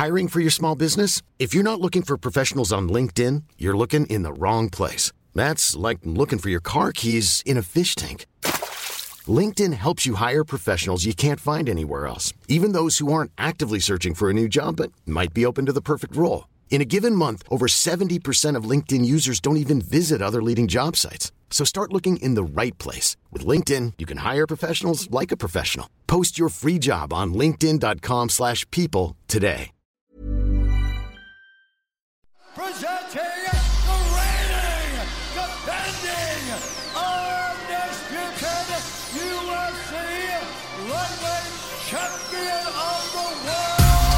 Hiring for your small business? If you're not looking for professionals on LinkedIn, you're looking in the wrong place. That's like looking for your car keys in a fish tank. LinkedIn helps you hire professionals you can't find anywhere else, even those who aren't actively searching for a new job but might be open to the perfect role. In a given month, over 70% of LinkedIn users don't even visit other leading job sites. So start looking in the right place. With LinkedIn, you can hire professionals like a professional. Post your free job on linkedin.com/people today. Presenting the reigning, defending, undisputed UFC lightweight champion of the world.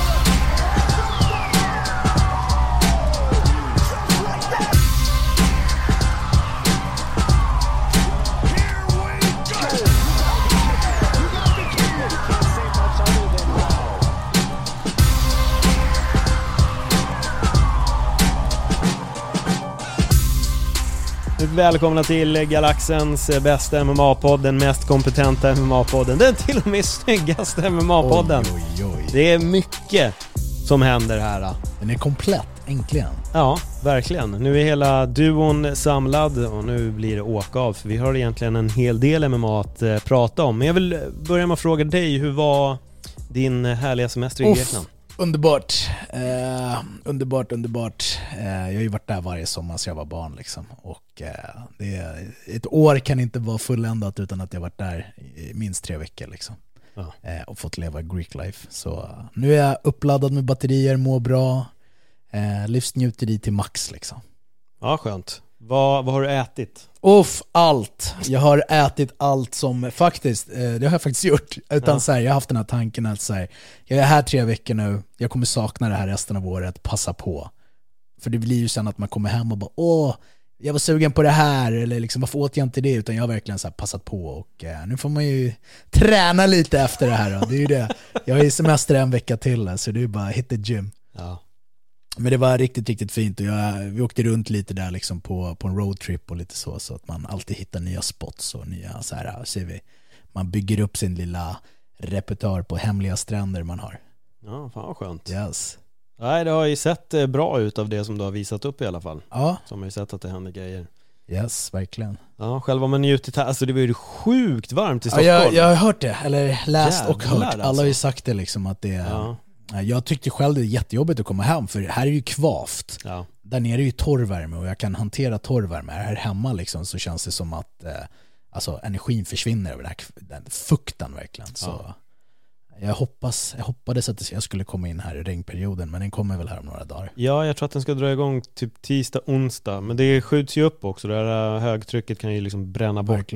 Välkomna till Galaxens bästa MMA-podd, den mest kompetenta MMA-podden, den till och med snyggaste MMA-podden. Oj. Det är mycket som händer här. Den är komplett, äntligen. Ja, verkligen. Nu är hela duon samlad och nu blir det åka av. För vi har egentligen en hel del MMA att prata om. Men jag vill börja med att fråga dig, hur var din härliga semester i Grekland? Underbart. Underbart. Jag har ju varit där varje sommar så jag var barn liksom. Och ett år kan inte vara fulländat utan att jag varit där i minst 3 veckor liksom. Ja. Och fått leva Greek life. Så nu är jag uppladdad med batterier, mår bra. Livsnjuteri till max liksom. Ja, skönt. Vad har du ätit? Allt. Jag har ätit allt som faktiskt, det har jag faktiskt gjort. Utan så här, jag har haft den här tanken att så här, jag är här 3 veckor nu, jag kommer sakna det här resten av året, passa på. För det blir ju sen att man kommer hem och bara, jag var sugen på det här, eller liksom, varför åt jag inte det? Utan jag har verkligen så här passat på och nu får man ju träna lite efter det här då. Det är ju det. Jag har ju semester 1 vecka till, så det är ju bara hit the gym. Ja. Men det var riktigt fint och vi åkte runt lite där liksom på en roadtrip och lite så att man alltid hittar nya spots och nya så här, ser vi. Man bygger upp sin lilla repertoar på hemliga stränder man har. Ja, fan vad skönt. Yes. Nej, det har ju sett bra ut av det som du har visat upp i alla fall. Ja. Som har ju sett att det händer grejer. Yes, verkligen. Ja, själv har man njutit här. Alltså det var ju sjukt varmt i Stockholm. Ja, jag har hört det, eller läst Jävlar, och hört. Alla alltså. har ju sagt det liksom att det är... Ja. Jag tyckte själv det är jättejobbigt att komma hem, för här är ju kvavt. Ja. Där nere är ju torrvärme och jag kan hantera torrvärme. Här hemma liksom så känns det som att alltså energin försvinner över den fukten verkligen. Så jag hoppades att jag skulle komma in här i regnperioden, men den kommer väl här om några dagar. Ja, jag tror att den ska dra igång typ tisdag, onsdag. Men det skjuts ju upp också. Det här högtrycket kan ju liksom bränna bort,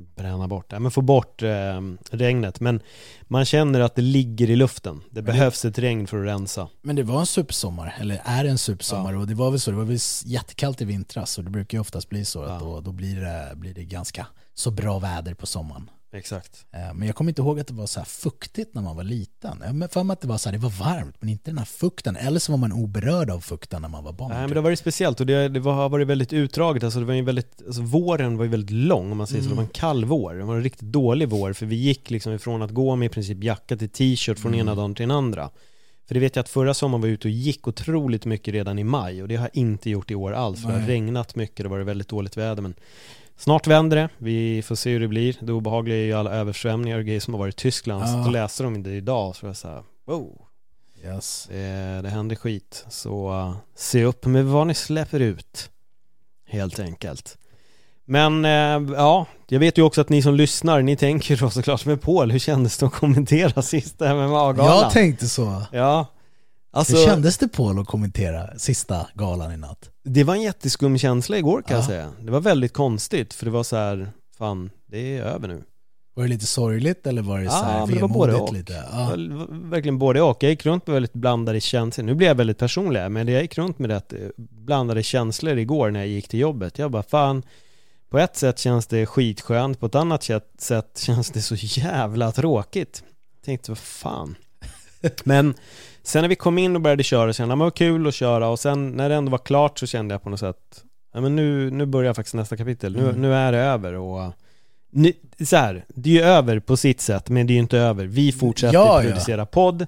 men få bort regnet. Men man känner att det ligger i luften. Det behövs ett regn för att rensa. Men det var en supersommar, eller är en supersommar. Och det var väl så, det var väl jättekallt i vintras. Och det brukar ju oftast bli så att då blir det ganska så bra väder på sommaren. Exakt. Men jag kommer inte ihåg att det var så här fuktigt när man var liten. Jag för mig att det var så här, det var varmt, men inte den här fukten. Eller så var man oberörd av fukten när man var barn. Nej, men det var ju speciellt och det har varit väldigt utdraget. Alltså det var ju väldigt, alltså våren var ju väldigt lång om man säger så. Det var en kall vår. Det var en riktigt dålig vår, för vi gick liksom ifrån att gå med i princip jacka till t-shirt från ena dagen till den andra. För det vet jag att förra sommaren var ute och gick otroligt mycket redan i maj, och det har jag inte gjort i år alls. För det har regnat mycket, det var väldigt dåligt väder, men snart vänder det. Vi får se hur det blir. Det obehagliga är ju alla översvämningar och grejer som har varit i Tyskland. Så läser de inte idag, så jag så här, wow. Yes. Det händer skit. Så se upp med vad ni släpper ut, helt enkelt. Men jag vet ju också att ni som lyssnar, ni tänker då såklart med Paul, hur kändes det att kommentera sista MMA-galan? Jag tänkte så. Ja. Alltså, hur kändes det, Paul, att kommentera sista galan i natt? Det var en jätteskum känsla igår, kan jag säga. Det var väldigt konstigt, för det var så här, fan, det är över nu. Var det lite sorgligt eller var det så här det var både och. Lite? Det var verkligen både och. Jag gick runt med väldigt blandade känslor. Nu blir jag väldigt personlig, men jag gick runt med rätt blandade känslor igår när jag gick till jobbet. Jag bara, fan, på ett sätt känns det skitskönt, på ett annat sätt känns det så jävla tråkigt. Jag tänkte, vad fan. Men sen när vi kom in och började köra, kände jag, det var kul att köra. Och sen när det ändå var klart så kände jag på något sätt, ja, men nu börjar faktiskt nästa kapitel. Nu är det över. Och så här, det är ju över på sitt sätt, men det är ju inte över. Vi fortsätter producera podd.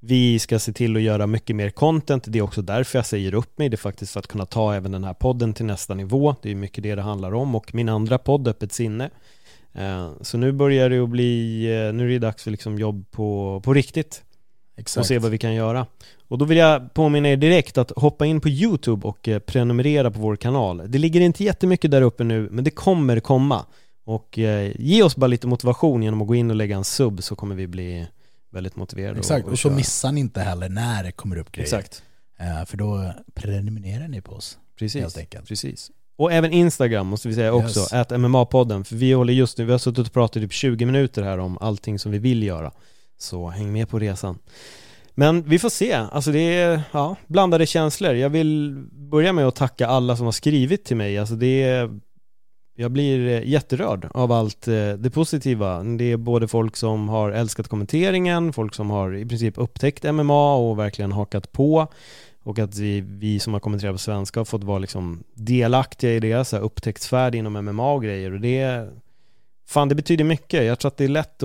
Vi ska se till att göra mycket mer content. Det är också därför jag säger upp mig. Det är faktiskt för att kunna ta även den här podden till nästa nivå. Det är mycket det handlar om. Och min andra podd, Öppet sinne. Så nu börjar det att bli, nu är det dags för liksom jobb på riktigt. Exakt. Och se vad vi kan göra. Och då vill jag påminna er direkt att hoppa in på YouTube och prenumerera på vår kanal. Det ligger inte jättemycket där uppe nu, men det kommer komma. Och ge oss bara lite motivation genom att gå in och lägga en sub, så kommer vi bli väldigt motiverade. Exakt, och så missar ni inte heller när det kommer upp grejer. Exakt. För då prenumererar ni på oss. Precis. Och även Instagram måste vi säga också, @MMA-podden. För vi håller just nu, vi har suttit och pratat typ 20 minuter här om allting som vi vill göra. Så häng med på resan. Men vi får se, alltså det är blandade känslor. Jag vill börja med att tacka alla som har skrivit till mig. Alltså jag blir jätterörd av allt det positiva. Det är både folk som har älskat kommenteringen, folk som har i princip upptäckt MMA och verkligen hakat på, och att vi som har kommenterat på svenska har fått vara liksom delaktiga i det, så här upptäcktsfärd inom MMA och grejer. Och det betyder mycket. Jag tror att det är lätt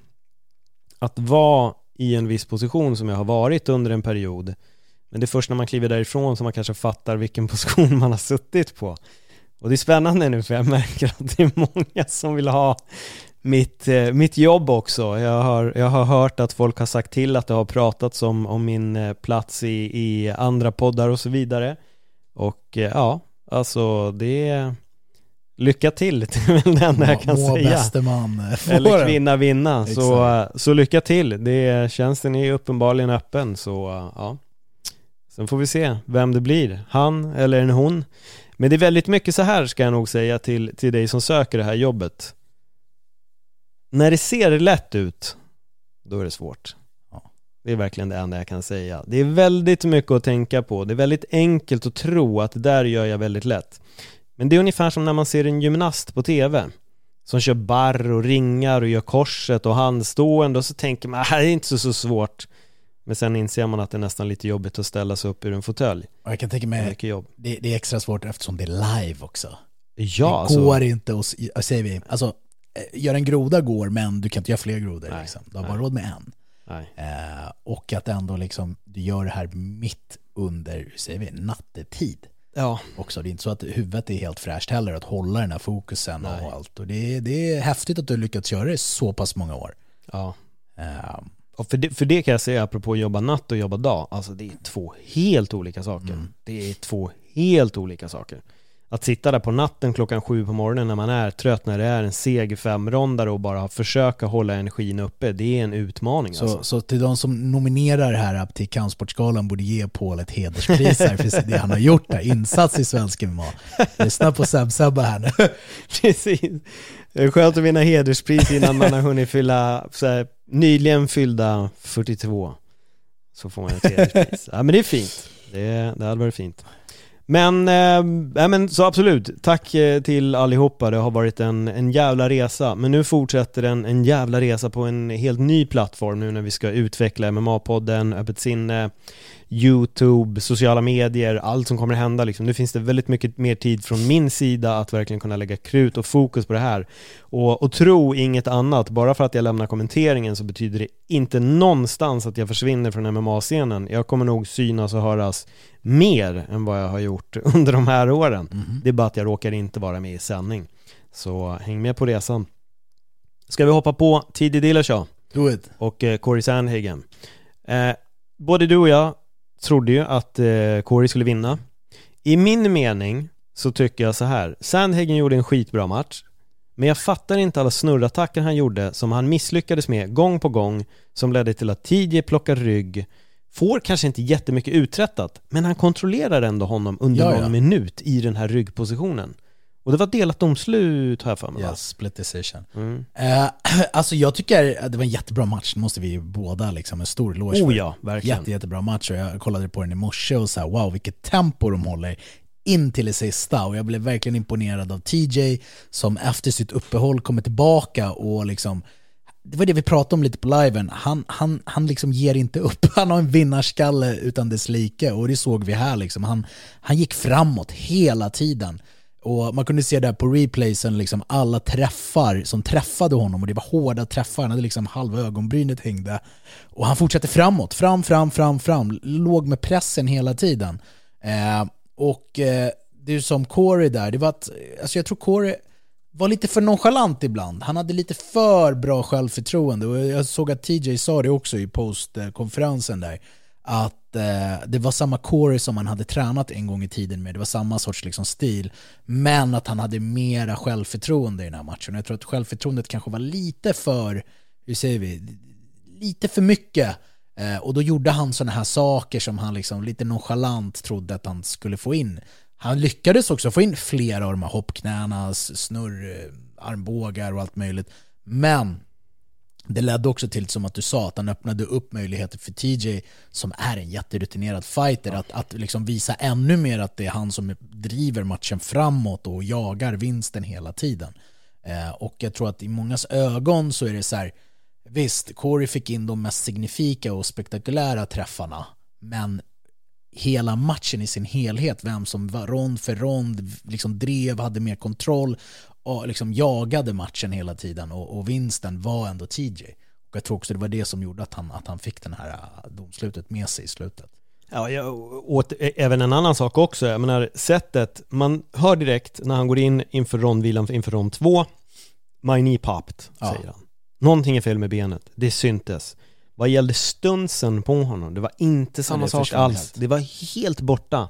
att vara i en viss position som jag har varit under en period. Men det är först när man kliver därifrån som man kanske fattar vilken position man har suttit på. Och det är spännande nu, för jag märker att det är många som vill ha mitt jobb också. Jag har hört att folk har sagt till att det har pratats om min plats i andra poddar och så vidare. Och alltså det är lycka till, det är väl det enda jag kan säga. Bäste man eller kvinna vinna. Så lycka till. Tjänsten är uppenbarligen öppen, så sen får vi se vem det blir, han eller en hon. Men det är väldigt mycket så här, ska jag nog säga till dig som söker det här jobbet. När det ser lätt ut, då är det svårt. Det är verkligen det enda jag kan säga. Det är väldigt mycket att tänka på. Det är väldigt enkelt att tro att det där gör jag väldigt lätt. Men det är ungefär som när man ser en gymnast på tv som kör barr och ringar och gör korset och handstående, och så tänker man, det är inte så svårt. Men sen inser man att det är nästan lite jobbigt att ställa sig upp ur en fåtölj. Och jag kan tänka mig, det är extra svårt eftersom det är live också. Ja, det går inte att, säger vi, alltså göra en groda går, men du kan inte göra fler grodor. Liksom. Du har bara råd med en. Och att ändå liksom, du gör det här mitt under, säger vi, nattetid. Ja. Också. Det är inte så att huvudet är helt fräscht heller, att hålla den här fokusen och allt. Och det är häftigt att du lyckats göra det så pass många år. Ja. Och för det kan jag säga, apropå att jobba natt och jobba dag, alltså det är 2 helt olika saker. Det är 2 helt olika saker. Att sitta där på natten 7 på morgonen när man är trött, när det är en seg 5-rondare och bara försöka hålla energin uppe, det är en utmaning. Så till de som nominerar här till Kampsportsgalan borde ge Paul ett hederspris här för det han har gjort där, insats i svensk MMA. Lyssna på Sebba här nu. Precis. Det är skönt att vinna hederspris innan man har hunnit fylla nyligen fyllda 42. Så får man ett hederspris. Ja, men det är fint. Det hade varit fint. Men så absolut, tack till allihopa. Det har varit en jävla resa. Men nu fortsätter en jävla resa på en helt ny plattform nu när vi ska utveckla MMA-podden, Öppet sinne, YouTube, sociala medier, allt som kommer att hända liksom. Nu finns det väldigt mycket mer tid från min sida att verkligen kunna lägga krut och fokus på det här. Och tro inget annat, bara för att jag lämnar kommenteringen så betyder det inte någonstans att jag försvinner från MMA-scenen. Jag kommer nog synas och höras mer än vad jag har gjort under de här åren. Det är bara att jag råkar inte vara med i sändning. Så häng med på resan. Ska vi hoppa på T.J. Dillashaw och Corey Sandhagen. Både du och jag trodde ju att Corey skulle vinna. I min mening så tycker jag så här: Sandhagen gjorde en skitbra match, men jag fattar inte alla snurrattacker han gjorde som han misslyckades med gång på gång, som ledde till att TJ plockar rygg. Får kanske inte jättemycket uträttat, men han kontrollerar ändå honom under någon minut i den här ryggpositionen. Och det var delat domslut här för mig. Ja, split decision. Alltså jag tycker det var en jättebra match. Måste vi båda liksom, en stor lås för. Ja, verkligen. Jättebra match, och jag kollade på den i morse och sa wow, vilket tempo de håller in till det sista. Och jag blev verkligen imponerad av TJ som efter sitt uppehåll kommer tillbaka och liksom, det var det vi pratade om lite på liven. Han liksom ger inte upp. Han har en vinnarskalle utan dess like, och det såg vi här liksom. Han gick framåt hela tiden. Och man kunde se där på replaysen liksom alla träffar som träffade honom, och det var hårda träffar. Han hade liksom halva ögonbrynet hängde. Och han fortsatte framåt, fram. Låg med pressen hela tiden. Det är som Corey där. Det var att, alltså jag tror Corey var lite för nonchalant ibland. Han hade lite för bra självförtroende. Och jag såg att TJ sa det också i postkonferensen där. Att det var samma Corey som han hade tränat en gång i tiden med. Det var samma sorts liksom stil. Men att han hade mera självförtroende i den här matchen. Jag tror att självförtroendet kanske var lite för, hur säger vi, lite för mycket. Och då gjorde han såna här saker som han liksom lite nonchalant trodde att han skulle få in. Han lyckades också få in flera av de här hoppknäna, armbågar och allt möjligt. Men det ledde också till, som att du sa, att han öppnade upp möjligheter för TJ, som är en jätterutinerad fighter, att liksom visa ännu mer att det är han som driver matchen framåt och jagar vinsten hela tiden. Och jag tror att i mångas ögon så är det så här, visst, Corey fick in de mest signifika och spektakulära träffarna, men hela matchen i sin helhet, vem som var rond för rond liksom drev, hade mer kontroll och liksom jagade matchen hela tiden, och vinsten var ändå TJ. Och jag tror också det var det som gjorde att han fick den här domslutet med sig i slutet. Ja, även en annan sak också. Jag menar, sättet, man hör direkt när han går in inför rondvilan, inför rond 2, my knee popped, säger han. Någonting är fel med benet, det syntes. Vad gällde stunsen på honom, det var inte samma sak alls. Helt. Det var helt borta.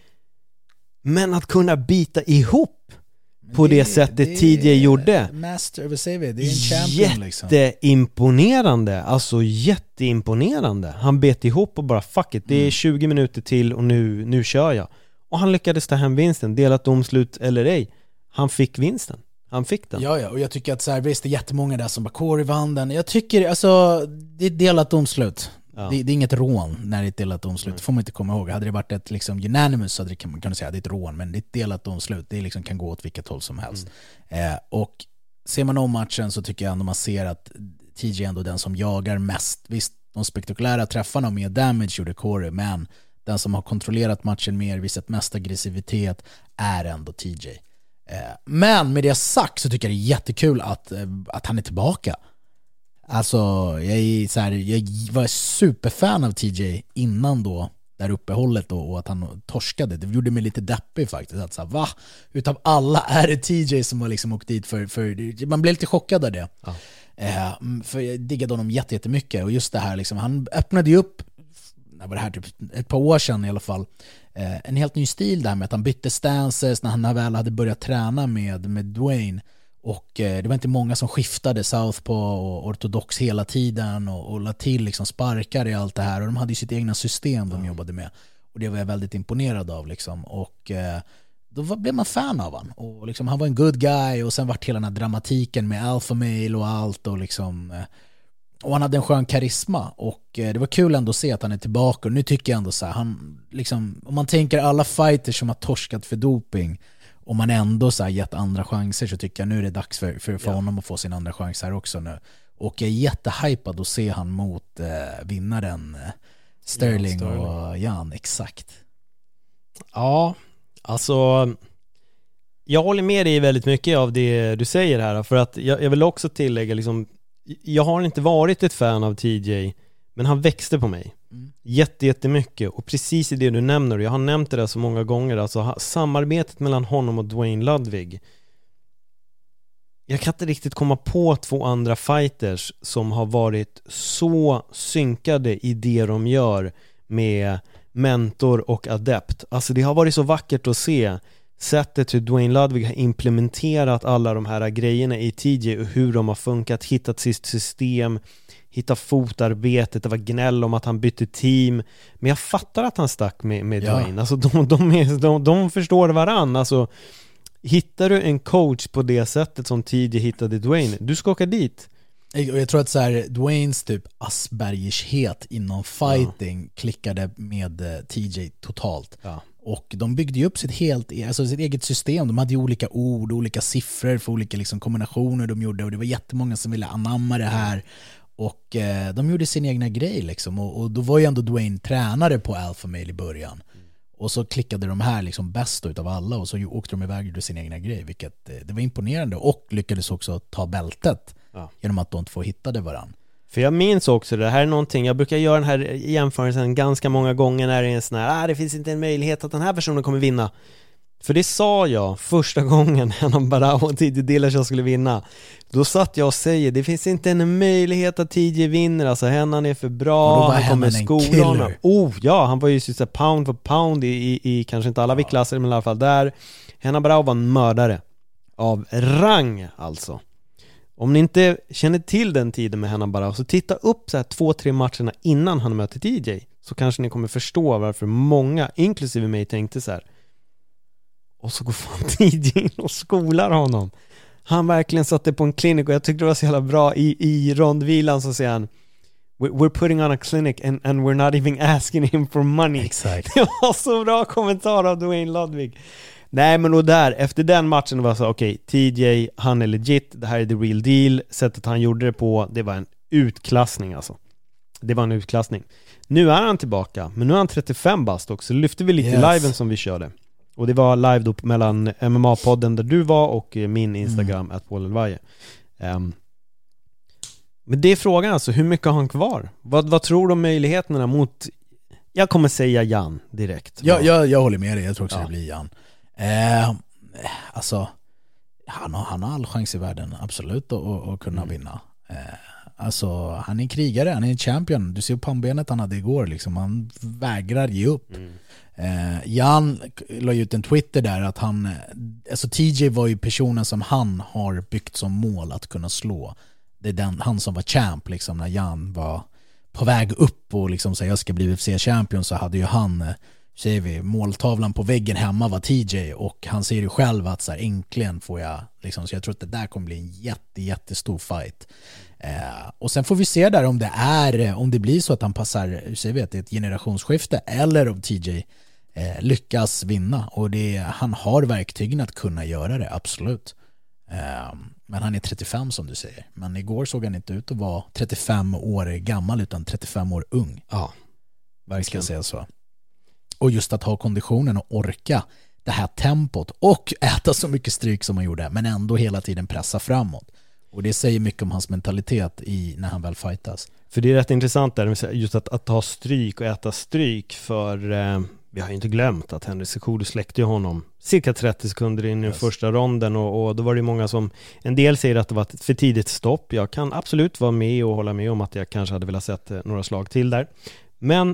Men att kunna bita ihop på det sättet TJ gjorde, master, vad säger vi? Det är en champion liksom. Jätteimponerande. Alltså jätteimponerande. Han bet ihop och bara fuck it, det är 20 minuter till och nu kör jag. Och han lyckades ta hem vinsten, delat domslut eller ej. Han fick vinsten. Han fick den. Ja, och jag tycker att så här, visst, det är jättemånga där som bara Corey vann den. Jag tycker, alltså, det är delat domslut. Ja. Det är inget rån när det är ett delat domslut. Det får man inte komma ihåg. Hade det varit ett liksom unanimous så hade kan man säga att det är ett rån, men det är ett delat domslut. Det liksom kan gå åt vilket håll som helst. Och ser man om matchen så tycker jag ändå man ser att TJ är ändå den som jagar mest. Visst, de spektakulära träffarna och mer damage gjorde Corey, men den som har kontrollerat matchen mer, visat mest aggressivitet, är ändå TJ. Men med det sagt så tycker jag det är jättekul att han är tillbaka. Alltså jag var superfan av TJ innan då, där uppehållet och att han torskade. Det gjorde mig lite deppig faktiskt, att så här, va? Utav alla är det TJ som har liksom åkt dit för man blev lite chockad av det. För jag diggade honom jättemycket, och just det här liksom, han öppnade ju upp, när var det här, typ ett par år sedan i alla fall, en helt ny stil där med att han bytte stances när han väl hade börjat träna med Dwayne. Och det var inte många som skiftade southpaw och ortodox hela tiden och la till liksom sparkar i allt det här, och de hade ju sitt egna system de jobbade med, och det var jag väldigt imponerad av liksom. Och då blev man fan av han, och liksom, han var en good guy, och sen vart hela den här dramatiken med alpha male och allt, och liksom, och han hade en skön karisma, och det var kul ändå att se att han är tillbaka. Och nu tycker jag ändå så här, han liksom, om man tänker alla fighters som har torskat för doping, om man ändå så här gett andra chanser, så tycker jag nu är det dags för honom att få sin andra chans här också nu. Och jag är jättehypad att se han mot vinnaren Sterling och Jan, exakt. Ja, alltså jag håller med dig väldigt mycket av det du säger här, för att jag vill också tillägga liksom, jag har inte varit ett fan av TJ, men han växte på mig jättemycket, och precis i det du nämner, och jag har nämnt det där så många gånger, alltså samarbetet mellan honom och Duane Ludwig. Jag kan inte riktigt komma på två andra fighters som har varit så synkade i det de gör med mentor och adept. Alltså det har varit så vackert att se sättet hur Duane Ludwig har implementerat alla de här grejerna i TJ, och hur de har funkat, hittat sitt system, hitta fotarbetet. Det var gnäll om att han bytte team, men jag fattar att han stack med Dwayne. Alltså de förstår varann. Alltså, hittar du en coach på det sättet som TJ hittade Dwayne, du ska åka dit. Jag tror att så här, Dwaynes typ aspergerskhet inom fighting klickade med TJ totalt. Och de byggde ju upp sitt eget system. De hade ju olika ord, olika siffror för olika liksom kombinationer de gjorde, och det var jättemånga som ville anamma det här. Och de gjorde sin egna grej liksom. Och då var ju ändå Dwayne tränare på Alpha Male i början. Och så klickade de här liksom bäst utav alla och så åkte de iväg och gjorde sin egna grej, vilket det var imponerande, och lyckades också ta bältet genom att de inte får hittade varann. För jag minns också, det här är någonting, jag brukar göra den här jämförelsen ganska många gånger när det är en sån här, det finns inte en möjlighet att den här personen kommer vinna. För det sa jag första gången Henan Barao och TJ Dillashaw skulle vinna. Då satt jag och säger, det finns inte en möjlighet att TJ vinner. Alltså Henan är för bra, han kommer i skolan. Ja, han var ju så pound for pound i kanske inte alla viktklasser, men i alla fall där. Henan Barao var en mördare av rang alltså. Om ni inte känner till den tiden med Henan Barao, så titta upp så här 2-3 matcherna innan han möter TJ, så kanske ni kommer förstå varför många, inklusive mig, tänkte så här. Och så går fan TJ in och skolar honom. Han verkligen satte på en klinik, och jag tyckte det var så jävla bra i rondvilan, så säger han, we're putting on a clinic and we're not even asking him for money. Exakt. Det var så bra kommentar av Dwayne Ludwig. Nej, men och där, efter den matchen var det så, okej, TJ, han är legit, det här är the real deal. Sättet han gjorde det på, det var en utklassning alltså. Det var en utklassning. Nu är han tillbaka, men nu är han 35 bast också. Så lyfte vi lite liven som vi körde. Och det var live då mellan MMA-podden där du var och min Instagram @PaulElvaje. Men det är frågan alltså, hur mycket har han kvar? Vad tror du om möjligheterna mot... Jag kommer säga Jan direkt. Jag håller med dig, jag tror också det blir Jan. Alltså, han har all chans i världen, absolut, att kunna vinna. Alltså, han är en krigare, han är en champion. Du ser pannbenet han hade igår, liksom. Han vägrar ge upp. Jan la ut en Twitter där att han, alltså TJ var ju personen som han har byggt som mål att kunna slå. Det är han som var champ liksom, när Jan var på väg upp och liksom så jag ska bli UFC-champion, så hade ju han, säger vi, måltavlan på väggen hemma var TJ, och han säger ju själv att så här, äntligen får jag liksom, så jag tror att det där kommer bli en jättestor fight. Och sen får vi se där om det blir så att han passar, säger vi, att det är ett generationsskifte, eller om TJ lyckas vinna, och han har verktygen att kunna göra det, absolut. Men han är 35 som du säger, men igår såg han inte ut att vara 35 år gammal utan 35 år ung. Ja, verkligen säga så. Och just att ha konditionen och orka det här tempot och äta så mycket stryk som han gjorde, men ändå hela tiden pressa framåt. Och det säger mycket om hans mentalitet när han väl fightas. För det är rätt intressant där, just att ta stryk och äta stryk, för vi har ju inte glömt att Henry Cejudo släckte honom cirka 30 sekunder in i den första ronden, och då var det många som, en del säger att det var ett för tidigt stopp. Jag kan absolut vara med och hålla med om att jag kanske hade velat sett några slag till där. Men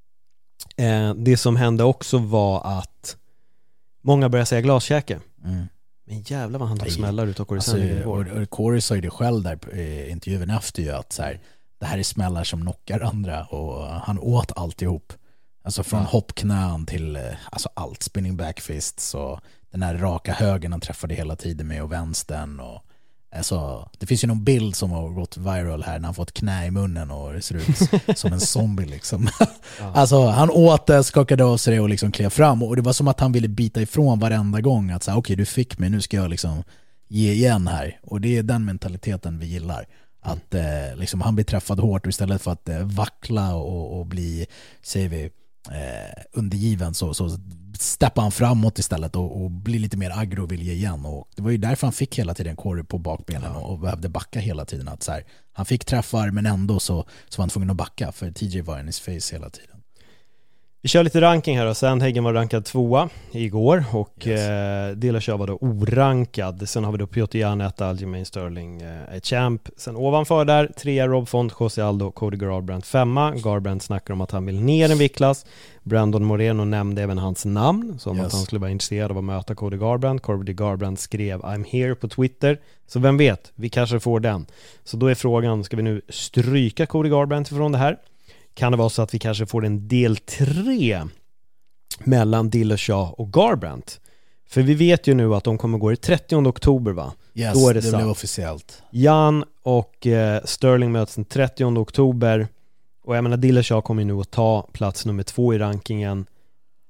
det som hände också var att många började säga glaskäke. Men jävlar vad han tog smällar ut av Corey Sandhagen. Och Corey sa ju det själv där i intervjun efter ju, att så här, det här är smällar som knockar andra, och han åt alltihop. Alltså från hoppknän till alltså allt, spinning back fists, och den här raka högen han träffade hela tiden med, och vänstern, och alltså, det finns ju någon bild som har gått viral här när han fått knä i munnen och det ser ut som en zombie liksom. Alltså han åt det, skakade av sig det och liksom klev fram, och det var som att han ville bita ifrån varenda gång, att säga okej, du fick mig, nu ska jag liksom ge igen här. Och det är den mentaliteten vi gillar, att liksom han blir träffad hårt, och istället för att vackla och bli, säger vi, undergiven, så steppar han framåt istället och blir lite mer aggro och vill ge igen. Och det var ju därför han fick hela tiden Corey på bakbenen och behövde backa hela tiden. Att så här, han fick träffar, men ändå så var han tvungen att backa, för TJ var in his face hela tiden. Vi kör lite ranking här då. Sandhagen var rankad 2 igår, och Dillashaw var då orankad. Sen har vi då Piotr Jan, Aljamain Sterling, champ. Sen ovanför där 3 Rob Font, Jose Aldo, Cody Garbrandt 5. Garbrandt snackar om att han vill ner en viktklass. Brandon Moreno nämnde även hans namn, som att han skulle vara intresserad av att möta Cody Garbrandt. Cody Garbrandt skrev I'm here på Twitter. Så vem vet, vi kanske får den. Så då är frågan, ska vi nu stryka Cody Garbrandt från det här? Kan det vara så att vi kanske får en del 3 mellan Dillashaw och Garbrandt? För vi vet ju nu att de kommer gå i 30 oktober, va? Yes, då är det blev officiellt. Jan och Sterling möts den 30 oktober. Och jag menar, Dillashaw kommer ju nu att ta plats nummer 2 i rankingen.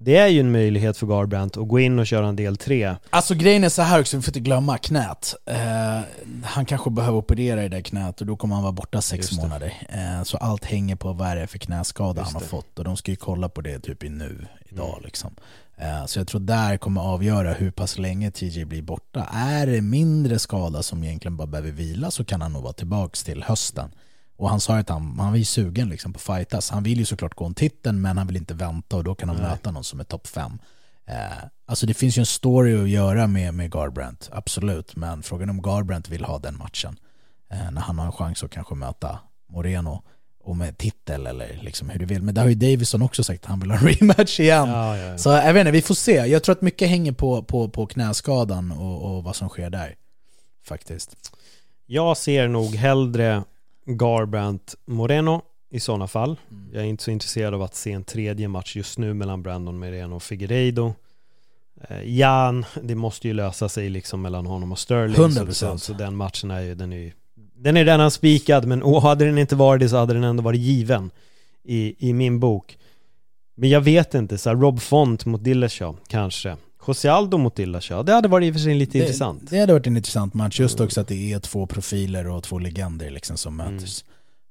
det är ju en möjlighet för Garbrandt att gå in och köra en del 3. Alltså grejen är så här också, vi får inte glömma knät. Han kanske behöver operera i det knät och då kommer han vara borta 6 månader. Så allt hänger på vad det är för knäskada han har fått, och de ska ju kolla på det typ idag liksom. Så jag tror där kommer avgöra hur pass länge TJ blir borta. Är det mindre skada som egentligen bara behöver vila, så kan han nog vara tillbaks till hösten. Och han sa att han var ju sugen liksom på fightas. Han vill ju såklart gå en titeln, men han vill inte vänta, och då kan han möta någon som är topp 5. Alltså det finns ju en story att göra med Garbrandt, absolut. Men frågan om Garbrandt vill ha den matchen när han har en chans att kanske möta Moreno och med titel, eller liksom hur du vill. Men där har ju Davison också sagt att han vill ha en rematch igen. Ja. Så jag vet inte, vi får se. Jag tror att mycket hänger på knäskadan och vad som sker där faktiskt. Jag ser nog hellre Garbrandt Moreno i sådana fall. Jag är inte så intresserad av att se en tredje match just nu mellan Brandon Moreno och Figueiredo. Jan, det måste ju lösa sig liksom mellan honom och Sterling. 100%. Så den matchen är ju, den är redan spikad, men hade den inte varit det så hade den ändå varit given i min bok. Men jag vet inte, så här, Rob Font mot Dillashaw kanske. José Aldo mot Dillashaw, det hade varit i och för sig lite intressant. Det hade varit en intressant match, just också att det är 2 profiler och 2 legender liksom som möts.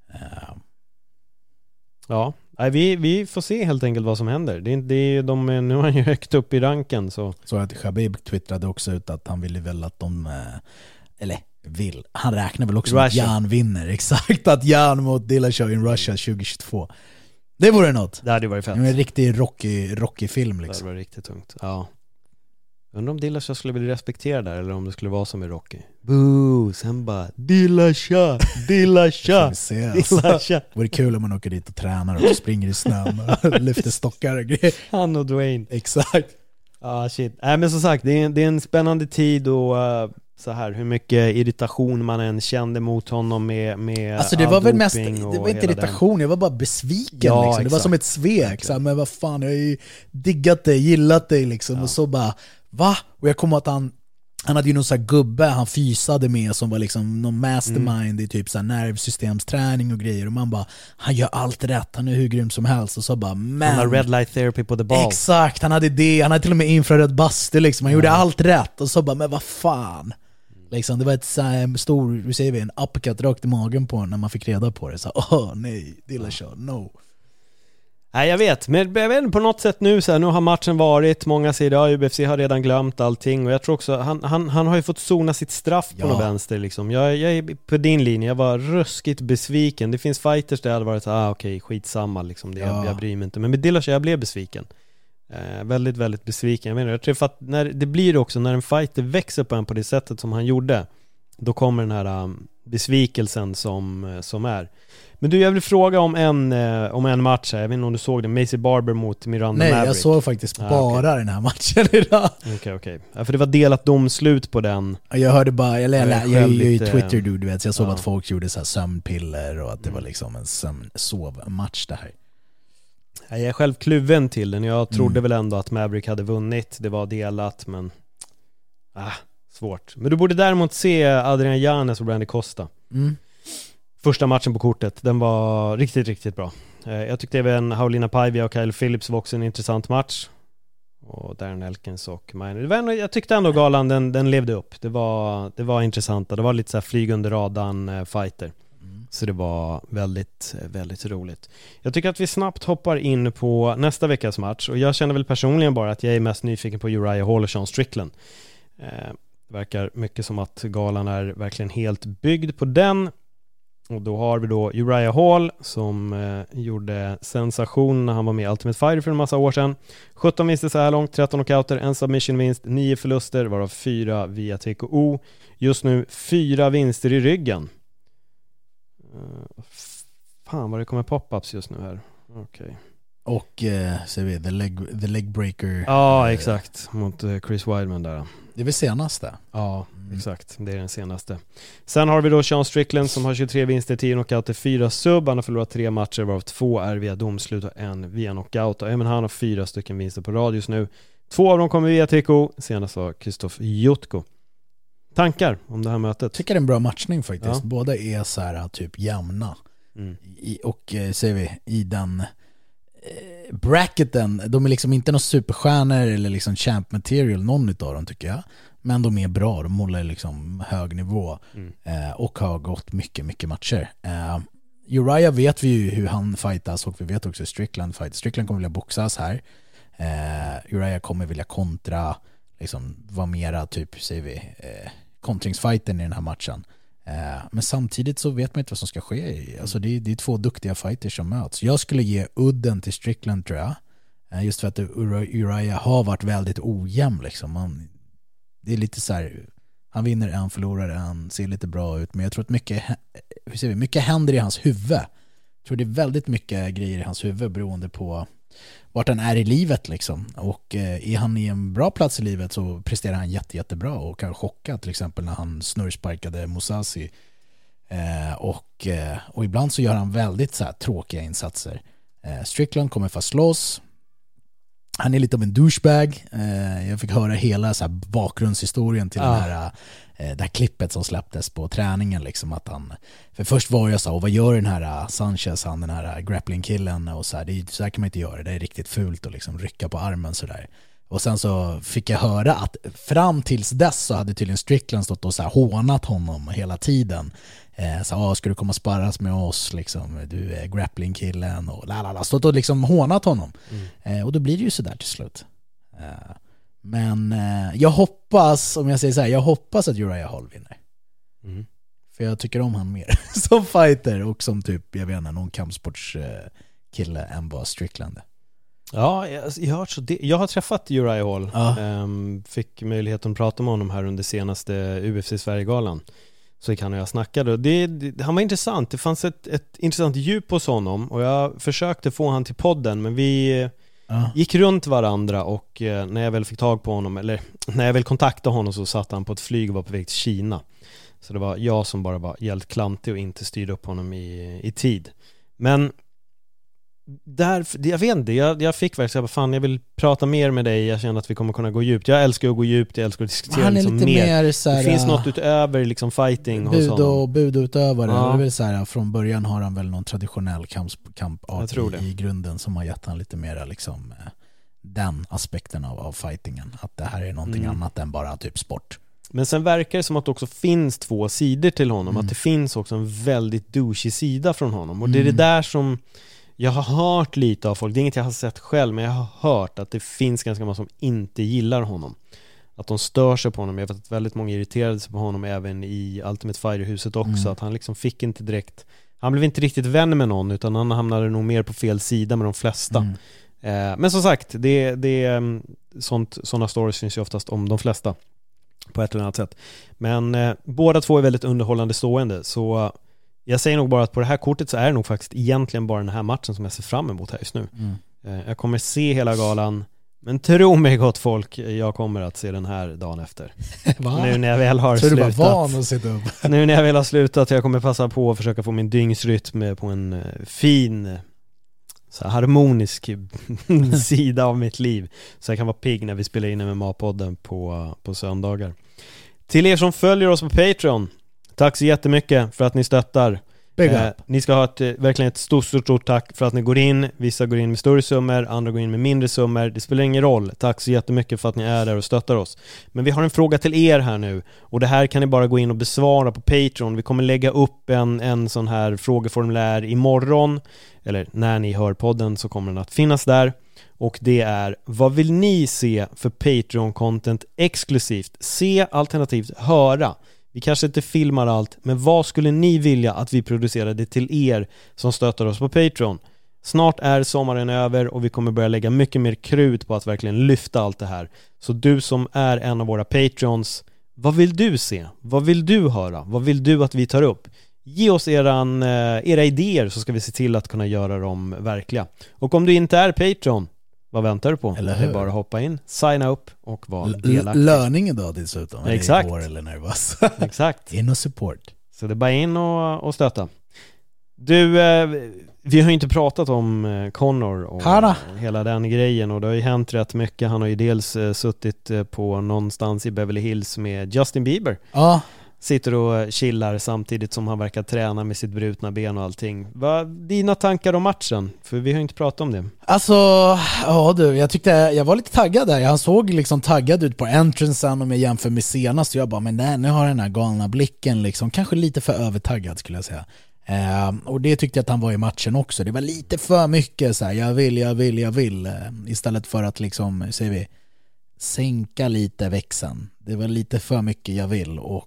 Ja, vi får se helt enkelt vad som händer. Det är nu är han ju högt upp i ranken. Så att Khabib twittrade också ut att han ville väl att han räknar väl också med att Jan vinner. Exakt, att Jan mot Dillashaw in Russia 2022. Det vore något. Det hade varit fett. En riktig Rocky-film liksom. Det var riktigt tungt, ja. Undrar om Dillashaw skulle bli respekterad där, eller om det skulle vara som i Rocky. Boo, sen bara Dillashaw. Vore kul om man åker dit och tränar och springer i snön och lyfter stockar och grejer. Han och Dwayne. Exakt. Shit. Men som sagt, det är en spännande tid, och så här, hur mycket irritation man än kände mot honom med alltså det var väl mest, det var inte irritation, jag var bara besviken liksom. Det var som ett svek så här, men vad fan, jag har ju diggat dig, gillat dig liksom, och så bara, va? Och jag kom att han hade ju någon sån här gubbe han fysade med som var liksom någon mastermind i typ så här nervsystemsträning och grejer, och man bara, han gör allt rätt, han är hur grym som helst, och så bara, men han har red light therapy på the balls. Exakt, han hade det, han hade till och med infraröd bastu liksom, han gjorde allt rätt, och så bara, men vad fan liksom, det var ett så här stor, hur säger vi, en uppercut rakt i magen på när man fick reda på det, så nej, Dillashaw, no. Nej, jag vet, men jag vet, på något sätt nu så här, nu har matchen varit, många säger att UFC har redan glömt allting, och jag tror också han har ju fått sona sitt straff på något vänster liksom. Jag är på din linje, jag var ruskigt besviken. Det finns fighters där det hade varit så okej, skitsamma liksom, jag bryr mig inte, men med Dillashaw jag blev besviken. Väldigt, väldigt besviken. Jag tror att när det blir också, när en fighter växer på en på det sättet som han gjorde, då kommer den här besvikelsen som är. Men du, jag vill fråga om en match här. Jag vet inte om du såg det, Macy Barber mot Miranda Maverick. Nej, jag såg faktiskt bara den här matchen idag. Okej. Ja, för det var delat domslut på den. Jag hörde bara, jag är ju Twitter du vet, så jag såg att folk gjorde så här sömnpiller och att det var liksom en sovmatch det här. Jag är själv kluven till den. Jag trodde väl ändå att Maverick hade vunnit. Det var delat, men svårt. Men du borde däremot se Adrian Yanez och Brandy Costa. Första matchen på kortet, den var riktigt, riktigt bra. Jag tyckte även Paulina Paiva och Kyle Phillips var också en intressant match. Och Darren Elkins och Minor. Jag tyckte ändå galan, den levde upp. Det var intressant. Det var lite så här flyg under radarn fighter. Så det var väldigt, väldigt roligt. Jag tycker att vi snabbt hoppar in på nästa veckas match. Och jag känner väl personligen bara att jag är mest nyfiken på Uriah Hall och Sean Strickland. Det verkar mycket som att galan är verkligen helt byggd på den. Och då har vi då Uriah Hall som gjorde sensation när han var med i Ultimate Fighter för en massa år sedan. 17 vinster så här långt, 13 knockouter, en submission-vinst, 9 förluster, varav 4 via TKO. Just nu 4 vinster i ryggen. Fan vad det kommer pop-ups just nu här. Okej. Och ser vi the leg breaker. Ja, exakt. Mot Chris Weidman där. Det är väl senaste. Ja, exakt. Det är den senaste. Sen har vi då Sean Strickland som har 23 vinster, 10 knockouter, 4 sub. Han har förlorat 3 matcher, varav 2 är via domslut och 1 via knockout. Och även han har 4 stycken vinster på rad just nu. 2 av dem kommer via TKO. Senast var Krzysztof Jotko. Tankar om det här mötet? Jag tycker det är en bra matchning faktiskt. Ja. Båda är så här typ jämna. Och ser vi i den bracketen, de är liksom inte några superstjärnor eller liksom champ material, någon utav dem tycker jag. Men de är bra, de håller liksom hög nivå och har gått mycket matcher. Uriah vet vi ju hur han fightas och vi vet också Strickland fight. Strickland kommer vilja boxas här. Uriah kommer vilja kontra, liksom vara mera typ, säger vi, kontringsfighten i den här matchen. Men samtidigt så vet man inte vad som ska ske. Alltså det är två duktiga fighters som möts. Jag skulle ge udden till Strickland tror jag. Just för att Uriah har varit väldigt ojämn liksom. Det är lite så här, han vinner en, förlorar en, ser lite bra ut, men jag tror att mycket händer i hans huvud. Jag tror det är väldigt mycket grejer i hans huvud beroende på vart han är i livet liksom. Och är han i en bra plats i livet så presterar han jättebra och kan chocka, till exempel när han snurrsparkade Mousasi. Och ibland så gör han väldigt så här tråkiga insatser. Strickland kommer fast slåss. Han är lite av en douchebag. Jag fick höra hela så här bakgrundshistorien till det här klippet som släpptes på träningen liksom, att han, för först var jag så, och vad gör den här Sanchez, han den här grappling killen, och så här, så här kan man inte göra, det är riktigt fult att liksom rycka på armen så där. Och sen så fick jag höra att fram tills dess så hade tydligen Strickland stått och så här hånat honom hela tiden. Så ska du komma sparras med oss liksom, du är grappling-killen och stått och liksom hånat honom. Och då blir det ju så där till slut. Men jag hoppas, om jag säger så här, jag hoppas att Uriah Hall vinner. För jag tycker om han mer som fighter och som typ, jag vet inte, någon kampsportskille än vad Strickland är. Ja, jag har träffat Uriah Hall. Fick möjligheten att prata med honom här under senaste UFC Sverigegalan. Så kan jag snackade. Han var intressant. Det fanns ett intressant djup hos honom. Och jag försökte få han till podden. Men vi gick runt varandra. Och när jag väl fick tag på honom, eller när jag väl kontaktade honom, så satt han på ett flyg och var på väg till Kina. Så det var jag som bara var helt klantig och inte styrde upp honom i tid. Men jag vet inte, jag fick verkligen fan, jag vill prata mer med dig. Jag känner att vi kommer kunna gå djupt. Jag älskar att gå djupt, jag älskar att diskutera han är liksom lite mer så här, det finns något utöver liksom fighting hos honom. Budutövare. Det är väl så här, från början har han väl någon traditionell kampart i grunden som har gett han lite mer liksom den aspekten av fightingen, att det här är någonting annat än bara typ sport. Men sen verkar det som att det också finns två sidor till honom, att det finns också en väldigt douchig sida från honom, och det är det där som jag har hört lite av folk. Det är inget jag har sett själv, men jag har hört att det finns ganska många som inte gillar honom. Att de stör sig på honom. Jag vet att väldigt många irriterade sig på honom även i Ultimate Fighter-huset också. Att han liksom fick inte direkt... Han blev inte riktigt vän med någon, utan han hamnade nog mer på fel sida med de flesta. Men som sagt, sådana stories finns ju oftast om de flesta på ett eller annat sätt. Men båda två är väldigt underhållande stående, så... Jag säger nog bara att på det här kortet så är det nog faktiskt egentligen bara den här matchen som jag ser fram emot här just nu. Jag kommer se hela galan, men tro mig gott folk, jag kommer att se den här dagen efter. Nu när jag väl har så slutat. Du bara van att sitta upp. Nu när jag väl har slutat, jag kommer passa på att försöka få min dygnsrytm på en fin, så harmonisk sida av mitt liv. Så jag kan vara pigg när vi spelar in MMA-podden på söndagar. Till er som följer oss på Patreon, tack så jättemycket för att ni stöttar. Ni ska ha verkligen ett stort tack för att ni går in. Vissa går in med större summor, andra går in med mindre summor. Det spelar ingen roll. Tack så jättemycket för att ni är där och stöttar oss. Men vi har en fråga till er här nu. Och det här kan ni bara gå in och besvara på Patreon. Vi kommer lägga upp en sån här frågeformulär imorgon. Eller när ni hör podden så kommer den att finnas där. Och det är: vad vill ni se för Patreon-content exklusivt? Se alternativt höra. Vi kanske inte filmar allt, men vad skulle ni vilja att vi producerade till er som stöttar oss på Patreon? Snart är sommaren över och vi kommer börja lägga mycket mer krut på att verkligen lyfta allt det här. Så du som är en av våra Patreons, vad vill du se? Vad vill du höra? Vad vill du att vi tar upp? Ge oss era idéer, så ska vi se till att kunna göra dem verkliga. Och om du inte är Patreon, vad väntar du på? Det är bara att hoppa in, signa upp och vara delaktig. Löningen då dessutom. Exakt. Eller nervös. Exakt. In och support. Så det är bara in och stötta. Du, vi har ju inte pratat om Conor och hela den grejen, och det har ju hänt rätt mycket. Han har ju dels suttit på någonstans i Beverly Hills med Justin Bieber. Ja. sitter och chillar samtidigt som han verkar träna med sitt brutna ben och allting. Vad dina tankar om matchen? För vi har inte pratat om det. Alltså, ja du, jag tyckte jag var lite taggad där. Han såg liksom taggad ut på entrancen om jag jämför med senast. Och jag bara, men nej, nu har den här galna blicken liksom, kanske lite för övertaggad skulle jag säga. Och det tyckte jag att han var i matchen också. Det var lite för mycket så här, jag vill istället för att liksom, säger vi, sänka lite växeln. Det var lite för mycket jag vill. Och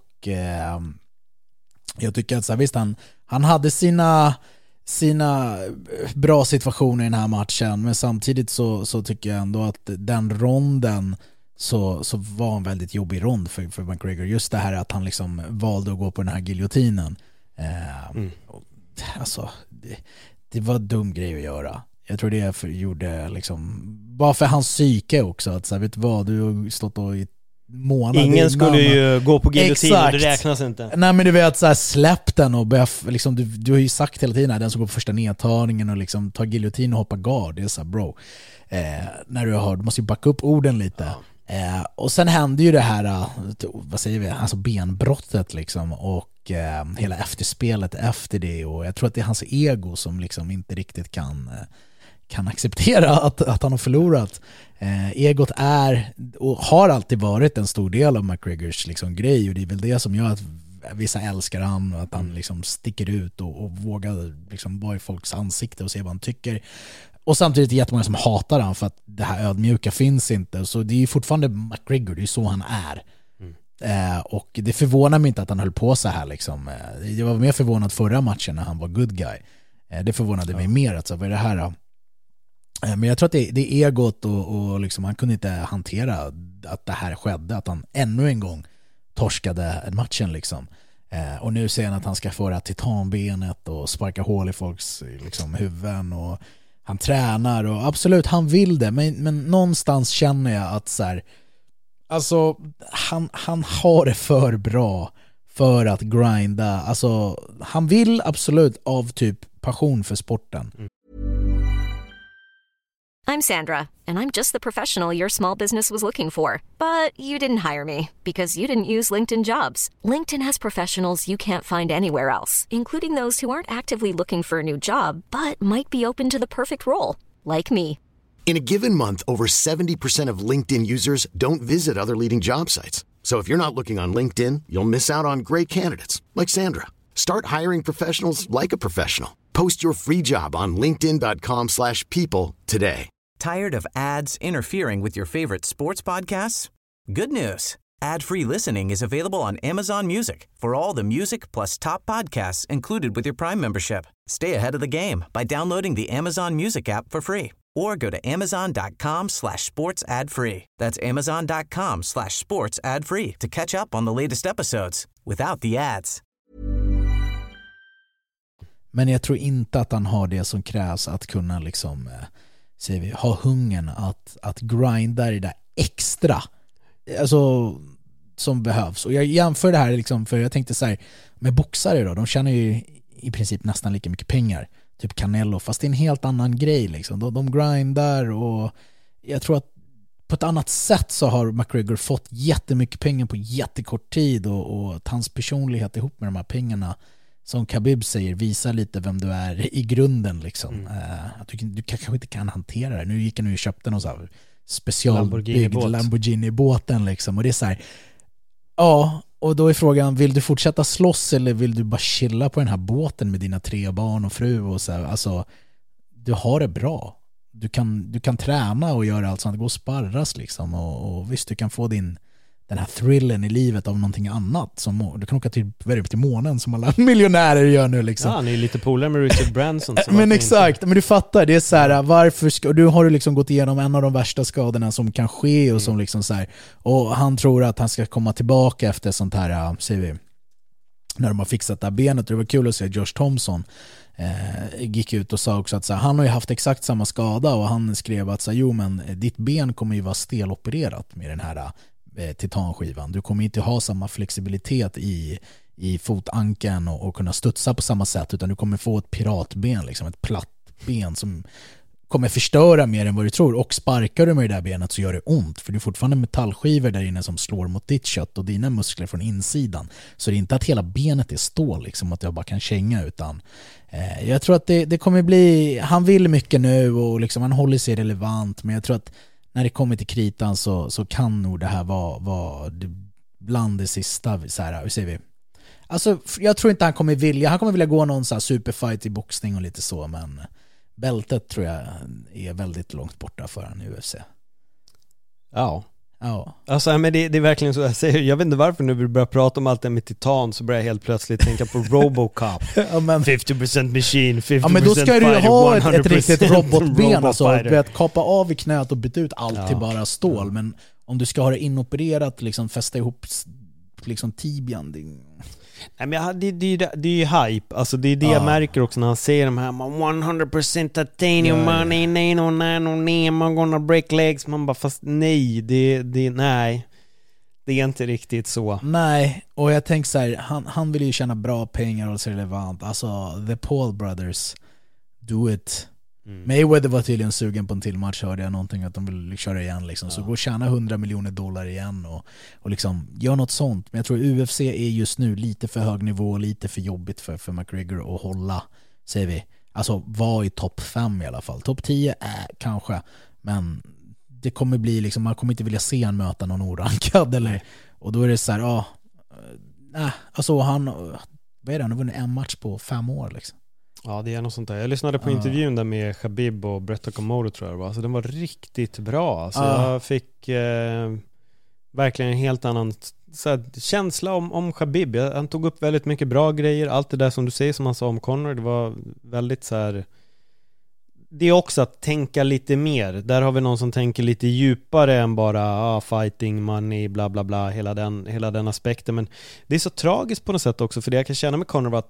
jag tycker att så här, visst, han hade sina bra situationer i den här matchen, men samtidigt så tycker jag ändå att den ronden så var en väldigt jobbig rond för McGregor. Just det här att han liksom valde att gå på den här giljotinen. Alltså det var en dum grej att göra. Jag tror det gjorde liksom bara för hans psyke också, att så här, vet du vad, du har stått och i månader ingen skulle ju gå på giljotinen, det räknas inte. Nej, men du vet så här, släpp den och börja, liksom, du har ju sagt hela tiden, den som går på första nedtagningen och liksom tar giljotin och hoppar gard, det är så här, bro, när du måste ju backa upp orden lite. Och sen hände ju det här, vad säger vi, alltså benbrottet liksom, och hela efterspelet efter det, och jag tror att det är hans ego som liksom inte riktigt kan acceptera att han har förlorat. Egot är och har alltid varit en stor del av McGregors liksom grej, och det är väl det som gör att vissa älskar han, och att han liksom sticker ut och vågar liksom vara i folks ansikte och se vad han tycker. Och samtidigt är det jättemånga som hatar han för att det här ödmjuka finns inte. Så det är ju fortfarande McGregor, det är så han är. Och det förvånar mig inte att han höll på så här liksom. Jag var mer förvånad förra matchen när han var good guy. Det förvånade mig mer, att så, vad är det här då? Men jag tror att det är egot och liksom, han kunde inte hantera att det här skedde, att han ännu en gång torskade matchen liksom. Och nu ser han att han ska få det titanbenet och sparka hål i folks liksom, huvuden, och han tränar och absolut han vill det, men någonstans känner jag att så här, alltså han har det för bra för att grinda. Alltså han vill absolut av typ passion för sporten. I'm Sandra, and I'm just the professional your small business was looking for. But you didn't hire me because you didn't use LinkedIn Jobs. LinkedIn has professionals you can't find anywhere else, including those who aren't actively looking for a new job, but might be open to the perfect role, like me. In a given month, over 70% of LinkedIn users don't visit other leading job sites. So if you're not looking on LinkedIn, you'll miss out on great candidates like Sandra. Start hiring professionals like a professional. Post your free job on linkedin.com/people today. Tired of ads interfering with your favorite sports podcasts? Good news. Ad-free listening is available on Amazon Music for all the music plus top podcasts included with your Prime membership. Stay ahead of the game by downloading the Amazon Music app for free, or go to amazon.com/sports ad free. That's amazon.com/sports ad free to catch up on the latest episodes without the ads. Men jag tror inte att han har det som krävs att kunna liksom, säger vi, ha hungern att grinda det där extra, alltså, som behövs. Och jag jämför det här liksom, för jag tänkte så här, med boxare då, de tjänar ju i princip nästan lika mycket pengar, typ Canelo, fast det är en helt annan grej liksom. De grindar, och jag tror att på ett annat sätt så har McGregor fått jättemycket pengar på jättekort tid, och att hans personlighet ihop med de här pengarna, som Khabib säger, visar lite vem du är i grunden liksom. Att du kanske inte kan hantera det. Nu gick han och köpte någon så här specialbyggd Lamborghini-båten liksom, och det är så här, ja, och då är frågan, vill du fortsätta slåss eller vill du bara chilla på den här båten med dina 3 barn och fru och så här, alltså du har det bra. Du kan träna och göra allt sånt, gå och sparras liksom, och visst, du kan få den här thrillen i livet av någonting annat, som du kan åka upp till månen som alla miljonärer gör nu liksom. Ja, ni är lite polare med Richard Branson. Men exakt, men du fattar, det är så här, varför du har liksom gått igenom en av de värsta skadorna som kan ske, och som liksom så här, och han tror att han ska komma tillbaka efter sånt här, ser vi, när de har fixat det här benet. Det var kul att se Josh Thompson gick ut och sa också att så här, han har ju haft exakt samma skada, och han skrev att så här, jo men ditt ben kommer ju vara stelopererat med den här titanskivan. Du kommer inte ha samma flexibilitet i fotankeln och kunna studsa på samma sätt, utan du kommer få ett piratben liksom, ett platt ben som kommer förstöra mer än vad du tror, och sparkar du med det där benet så gör det ont, för det är fortfarande metallskivor där inne som slår mot ditt kött och dina muskler från insidan. Så det är inte att hela benet är stål liksom, att jag bara kan känga, utan jag tror att det kommer bli, han vill mycket nu och liksom, han håller sig relevant, men jag tror att när det kommer till kritan så kan nog det här vara bland det sista, så här, hur säger vi? Alltså, jag tror inte han kommer vilja gå någon så här superfight i boxning och lite så, men bältet tror jag är väldigt långt borta för han i UFC. Ja. Ja. Alltså, men det är verkligen så jag säger. Jag vet inte varför nu vi börjar prata om allt det med titan, så börjar jag helt plötsligt tänka på Robocop. Ja, men 50% machine, 50% ja, men då ska du ju ha ett riktigt robotben, alltså att kapa av i knät och byta ut allt till bara stål. Men om du ska ha det inopererat, liksom fästa ihop liksom tibian. Nej, men det är ju hype. Alltså det är det jag märker också när han säger de här 100% titanium money, I'm gonna break legs. Man bara, fast nej, nej. Det är inte riktigt så. Nej, och jag tänker så här, han vill ju tjäna bra pengar och så relevant. Alltså, the Paul Brothers, do it. Mayweather var tydligen sugen på en till match, hörde jag någonting att de vill köra igen liksom. Så gå och tjäna $100 miljoner igen och liksom gör något sånt. Men jag tror UFC är just nu lite för hög nivå, lite för jobbigt för McGregor att hålla, säger vi. Alltså vara i topp 5 i alla fall. Topp 10 kanske, men det kommer bli liksom, man kommer inte vilja se han möta någon orankad eller, och då är det så här, alltså han, vad är det, han har vunnit en match på 5 år liksom. Ja, det är något sånt där. Jag lyssnade på intervjun där med Khabib och Brett Okamoto, tror jag det var. Alltså, den var riktigt bra. Alltså, jag fick verkligen en helt annan så här, känsla om Khabib. Han tog upp väldigt mycket bra grejer. Allt det där som du säger, som han sa om Conor, det var väldigt så här. Det är också att tänka lite mer. Där har vi någon som tänker lite djupare än bara fighting, money, bla bla bla, hela den aspekten. Men det är så tragiskt på något sätt också, för det jag kan känna med Conor var att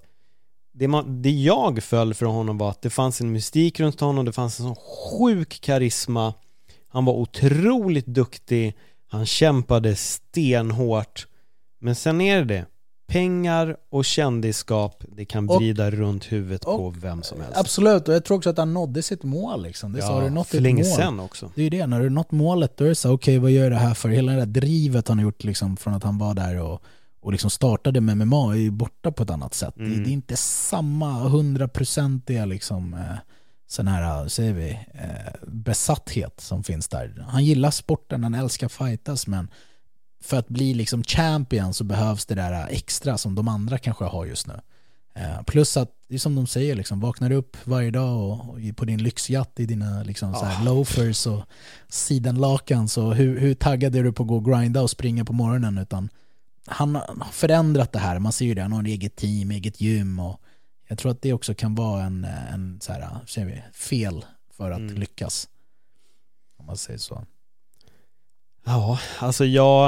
det jag föll från honom var att det fanns en mystik runt honom, det fanns en sån sjuk karisma, han var otroligt duktig, han kämpade stenhårt, men sen är det pengar och kändisskap, det kan vrida runt huvudet på vem som helst. Absolut, och jag tror också att han nådde sitt mål liksom. Det har du nått för länge sedan också. Det är det, när du nått målet då är det så okej, vad gör det här för? Hela det där drivet han har gjort liksom, från att han var där och liksom startade med MMA är ju borta på ett annat sätt. Det är inte samma 100% liksom sån här, säger vi, besatthet som finns där. Han gillar sporten, han älskar fightas, men för att bli liksom champion så behövs det där extra som de andra kanske har just nu. Plus att, det är som de säger, liksom, vaknar upp varje dag och på din lyxjatt i dina liksom, så här, loafers och sidenlakan, så hur taggad är du på att gå och grinda och springa på morgonen? Utan han har förändrat det här. Man ser ju det, han har ett eget team, eget gym, och jag tror att det också kan vara en så här, säger vi, fel för att lyckas, om man säger så. Ja, alltså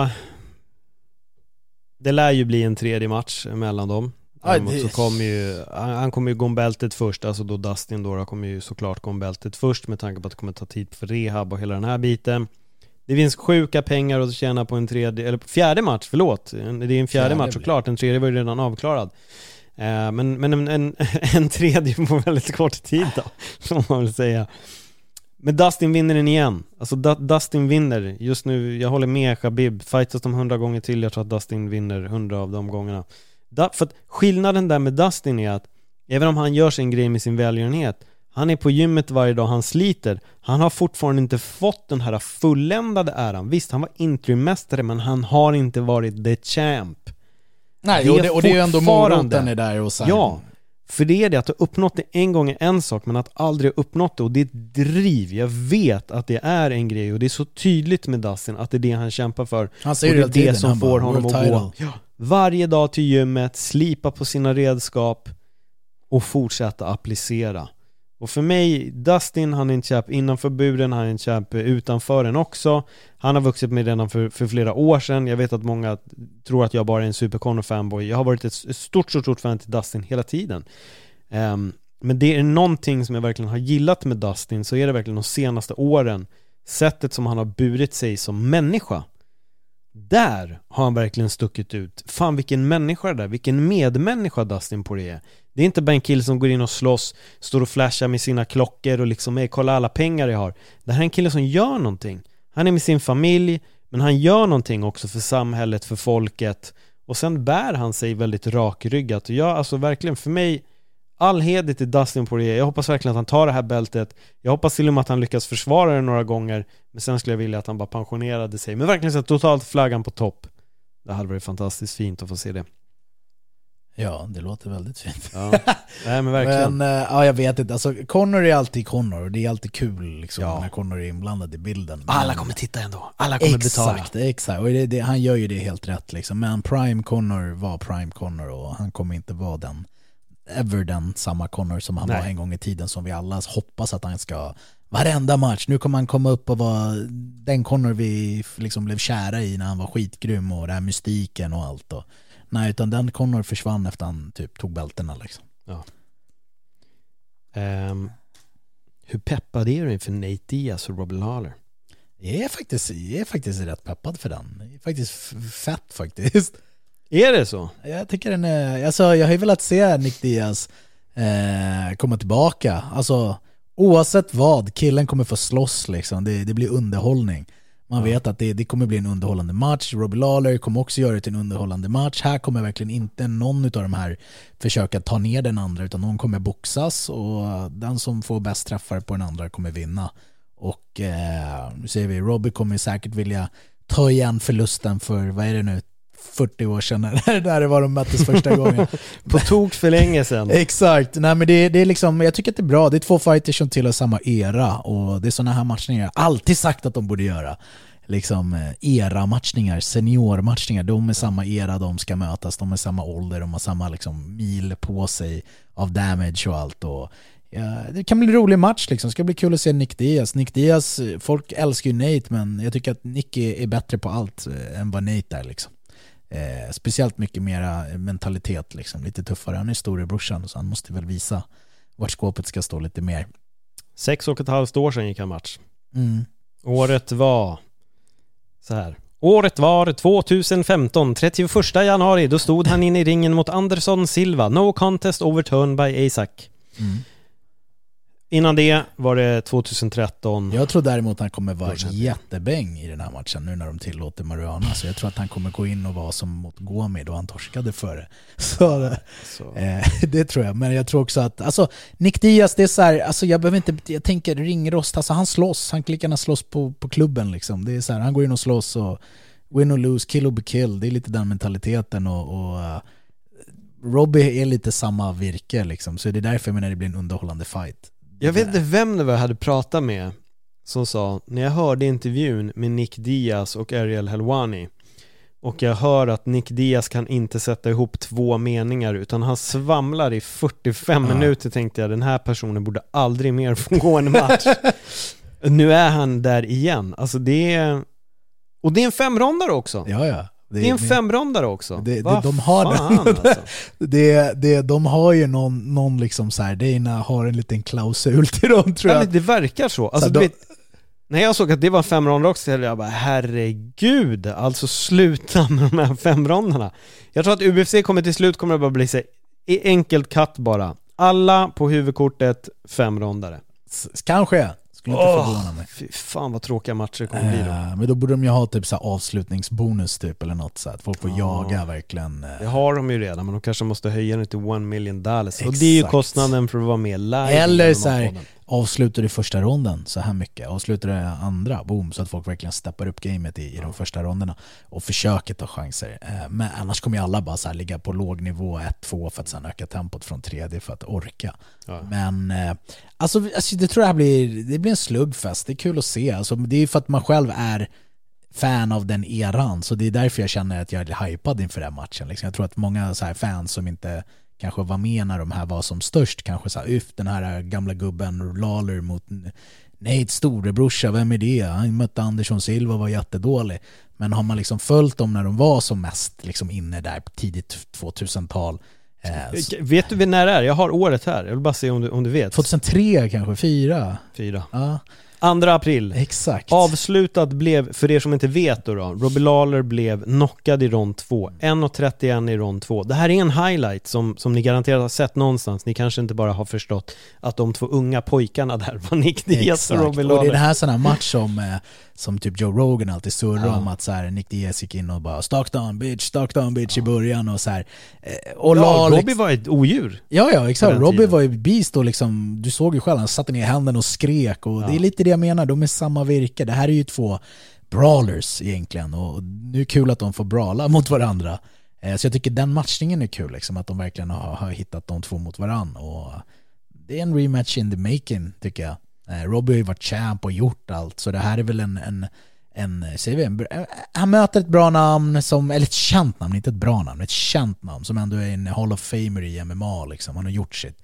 det lär ju bli en tredje match mellan dem. Så han kommer ju gå om bältet först, alltså då Dustin då kommer ju såklart gå om bältet först, med tanke på att det kommer ta tid för rehab och hela den här biten. Det finns sjuka pengar att tjäna på en fjärde match, förlåt. Det är en fjärde match såklart, den tredje var ju redan avklarad. Men en tredje på väldigt kort tid då, som man vill säga. Men Dustin vinner den igen. Alltså Dustin vinner. Just nu, jag håller med Khabib. Fightas de 100 gånger till, jag tror att Dustin vinner 100 av de gångerna. För att skillnaden där med Dustin är att även om han gör sin grej med sin välgörenhet, han är på gymmet varje dag, han sliter. Han har fortfarande inte fått den här fulländade äran. Visst, han var interimmästare, men han har inte varit the champ. Nej, och det är ju ändå moroten är där och så här. Ja, för det är det att ha uppnått det en gång är en sak, men att aldrig ha uppnått det, och det är ett driv. Jag vet att det är en grej, och det är så tydligt med Dustin att det är det han kämpar för. Han säger och det är det som får honom att gå Ja. varje dag till gymmet, slipa på sina redskap och fortsätta applicera. Och för mig, Dustin, han är en champ innanför buren, han är en champ utanför den också. Han har vuxit med redan för flera år sedan. Jag vet att många tror att jag bara är en Super Conor-fanboy. Jag har varit ett stort fan till Dustin hela tiden. Men det är någonting som jag verkligen har gillat med Dustin, så är det verkligen de senaste åren. Sättet som han har burit sig som människa. Där har han verkligen stuckit ut. Fan vilken människa det där, vilken medmänniska Dustin Poirier. Det är inte bara en kille som går in och slåss, står och flashar med sina klockor och liksom kolla alla pengar jag har. Det här är en kille som gör någonting. Han är med sin familj, men han gör någonting också för samhället, för folket. Och sen bär han sig väldigt rakryggat. Och jag, alltså verkligen för mig, all heder till Dustin Poirier. Jag hoppas verkligen att han tar det här bältet. Jag hoppas till och med att han lyckas försvara det några gånger. Men sen skulle jag vilja att han bara pensionerade sig. Men verkligen så totalt flaggan på topp. Det hade varit fantastiskt fint att få se det. Ja, det låter väldigt fint. Ja. Nej, men verkligen. Men jag vet inte, alltså Conor är alltid Conor och det är alltid kul liksom, när Conor är inblandad i bilden. Men alla kommer titta ändå. Alla kommer betala. Exakt. Och han gör ju det helt rätt liksom. Men Prime Conor var Prime Conor och han kommer inte vara den samma Conor som han var en gång i tiden, som vi alla hoppas att han ska varenda match. Nu kommer han komma upp och vara den Conor vi liksom blev kära i när han var skitgrym och den här mystiken och allt. Och nej, utan den Conor försvann efter han typ tog bältena liksom. Ja. Hur peppad är du inför Nate Diaz och Robbie Lawler? Jag är faktiskt rätt peppad för den. Det är faktiskt fett faktiskt. Är det så? Jag tycker den är, alltså jag har ju velat se Nick Diaz komma tillbaka. Alltså oavsett vad, killen kommer få slåss liksom. Det blir underhållning. Man vet att det kommer bli en underhållande match. Robbie Lawler kommer också göra det till en underhållande match. Här kommer verkligen inte någon av de här försöka ta ner den andra, utan någon kommer boxas och den som får bäst träffar på den andra kommer vinna. Och nu ser vi, Robbie kommer säkert vilja ta igen förlusten för, vad är det nu, 40 år sedan när det var de möttes första gången. På tok för länge sedan. Exakt. Nej, men det är liksom, jag tycker att det är bra. Det är 2 fighters som tillhör samma era och det är sådana här matchningar jag alltid sagt att de borde göra. Liksom era-matchningar, senior-matchningar, de är samma era, de ska mötas, de är samma ålder, de har samma liksom mil på sig av damage och allt. Och det kan bli en rolig match liksom. Det ska bli kul att se Nick Diaz, folk älskar ju Nate, men jag tycker att Nick är bättre på allt än vad Nate är liksom. Speciellt mycket mera mentalitet liksom, lite tuffare. Han är storebrorsan så han måste väl visa vart skåpet ska stå lite mer. 6,5 år sedan gick han match. Året var så här. Året var 2015, 31 januari. Då stod han in i ringen mot Anderson Silva. No contest overturned by Isaac. Innan det var det 2013. Jag tror däremot han kommer vara jättebäng i den här matchen nu när de tillåter marijuana. Så jag tror att han kommer gå in och vara som mot Gomi då han torskade före. Det tror jag. Men jag tror också att alltså, Nick Diaz, det är så här, alltså, jag tänker ringrost. Alltså, han klickarna slåss på klubben liksom. Det är så här, han går in och slåss och win or lose, kill or be kill. Det är lite den mentaliteten och Robbie är lite samma virke liksom. Så det är därför jag menar det blir en underhållande fight. Jag vet inte vem det var jag hade pratat med som sa, när jag hörde intervjun med Nick Diaz och Ariel Helwani och jag hör att Nick Diaz kan inte sätta ihop 2 meningar utan han svamlar i 45 minuter, tänkte jag, den här personen borde aldrig mer få gå en match. Nu är han där igen. Alltså det är en 5-rondare också. Ja. Det är en 5-rondare också. De har fan, alltså. De har ju någon liksom så här, Dana har en liten klausul till dem, tror jag. Ja, det verkar så. Alltså, du vet, när jag såg att det var 5-rondare också, jag bara, herregud, alltså sluta med de här 5-rondarna. Jag tror att UFC kommer till slut kommer det bara bli så enkelt katt bara. Alla på huvudkortet 5-rondare. Kanske. Skulle inte förvåna mig. Fy fan vad tråkiga matcher kommer bli då. Men då borde de ju ha typ så här avslutningsbonus typ eller något så att folk får jaga verkligen. Det har de ju redan, men de kanske måste höja det till $1 million. Och det är ju kostnaden för att vara med live. Eller så här, avslutar du första ronden så här mycket, avslutar du andra, boom, så att folk verkligen steppar upp gamet i de första ronderna och försöker ta chanser. Men annars kommer ju alla bara så här ligga på låg nivå 1-2 för att sen öka tempot från 3D för att orka. Ja. Men alltså det tror jag blir en slugfest. Det är kul att se. Alltså, det är för att man själv är fan av den eran, så det är därför jag känner att jag är hypad inför den matchen. Liksom. Jag tror att många så här fans som inte kanske var med när de här var som störst, kanske så här, den här gamla gubben Lawler mot Nate storebrorsa, vem är det? Han mötte Anderson Silva och var jättedålig. Men har man liksom följt dem när de var som mest liksom inne där tidigt 2000-tal. Vet du när det är? Jag har året här. Jag vill bara se om du vet. 2003 kanske, 4. Ja. 2 april. Exakt. Avslutad blev, för er som inte vet då, Robbie Lawler blev knockad i rond 2. 1:31 i rond 2. Det här är en highlight som ni garanterat har sett någonstans. Ni kanske inte bara har förstått att de 2 unga pojkarna där var Nick Diaz och Robbie Lawler. Och det är den här sån här match som typ Joe Rogan alltid surrar om, att så här, Nick Diaz gick in och bara stock down bitch i början och så här. Och Robbie var ett odjur. Ja, exakt. Robbie var ju beast och liksom, du såg ju själv, han satte ner händerna och skrek, och det är lite det jag menar, de är samma virke. Det här är ju 2 brawlers egentligen, och nu är det kul att de får brawla mot varandra. Så jag tycker den matchningen är kul liksom, att de verkligen har hittat de 2 mot varandra, och det är en rematch in the making tycker jag. Robbie har ju varit champ och gjort allt, så det här är väl han möter ett bra namn eller ett känt namn, inte ett bra namn, ett känt namn som ändå är en Hall of Famer i MMA liksom. Han har gjort sitt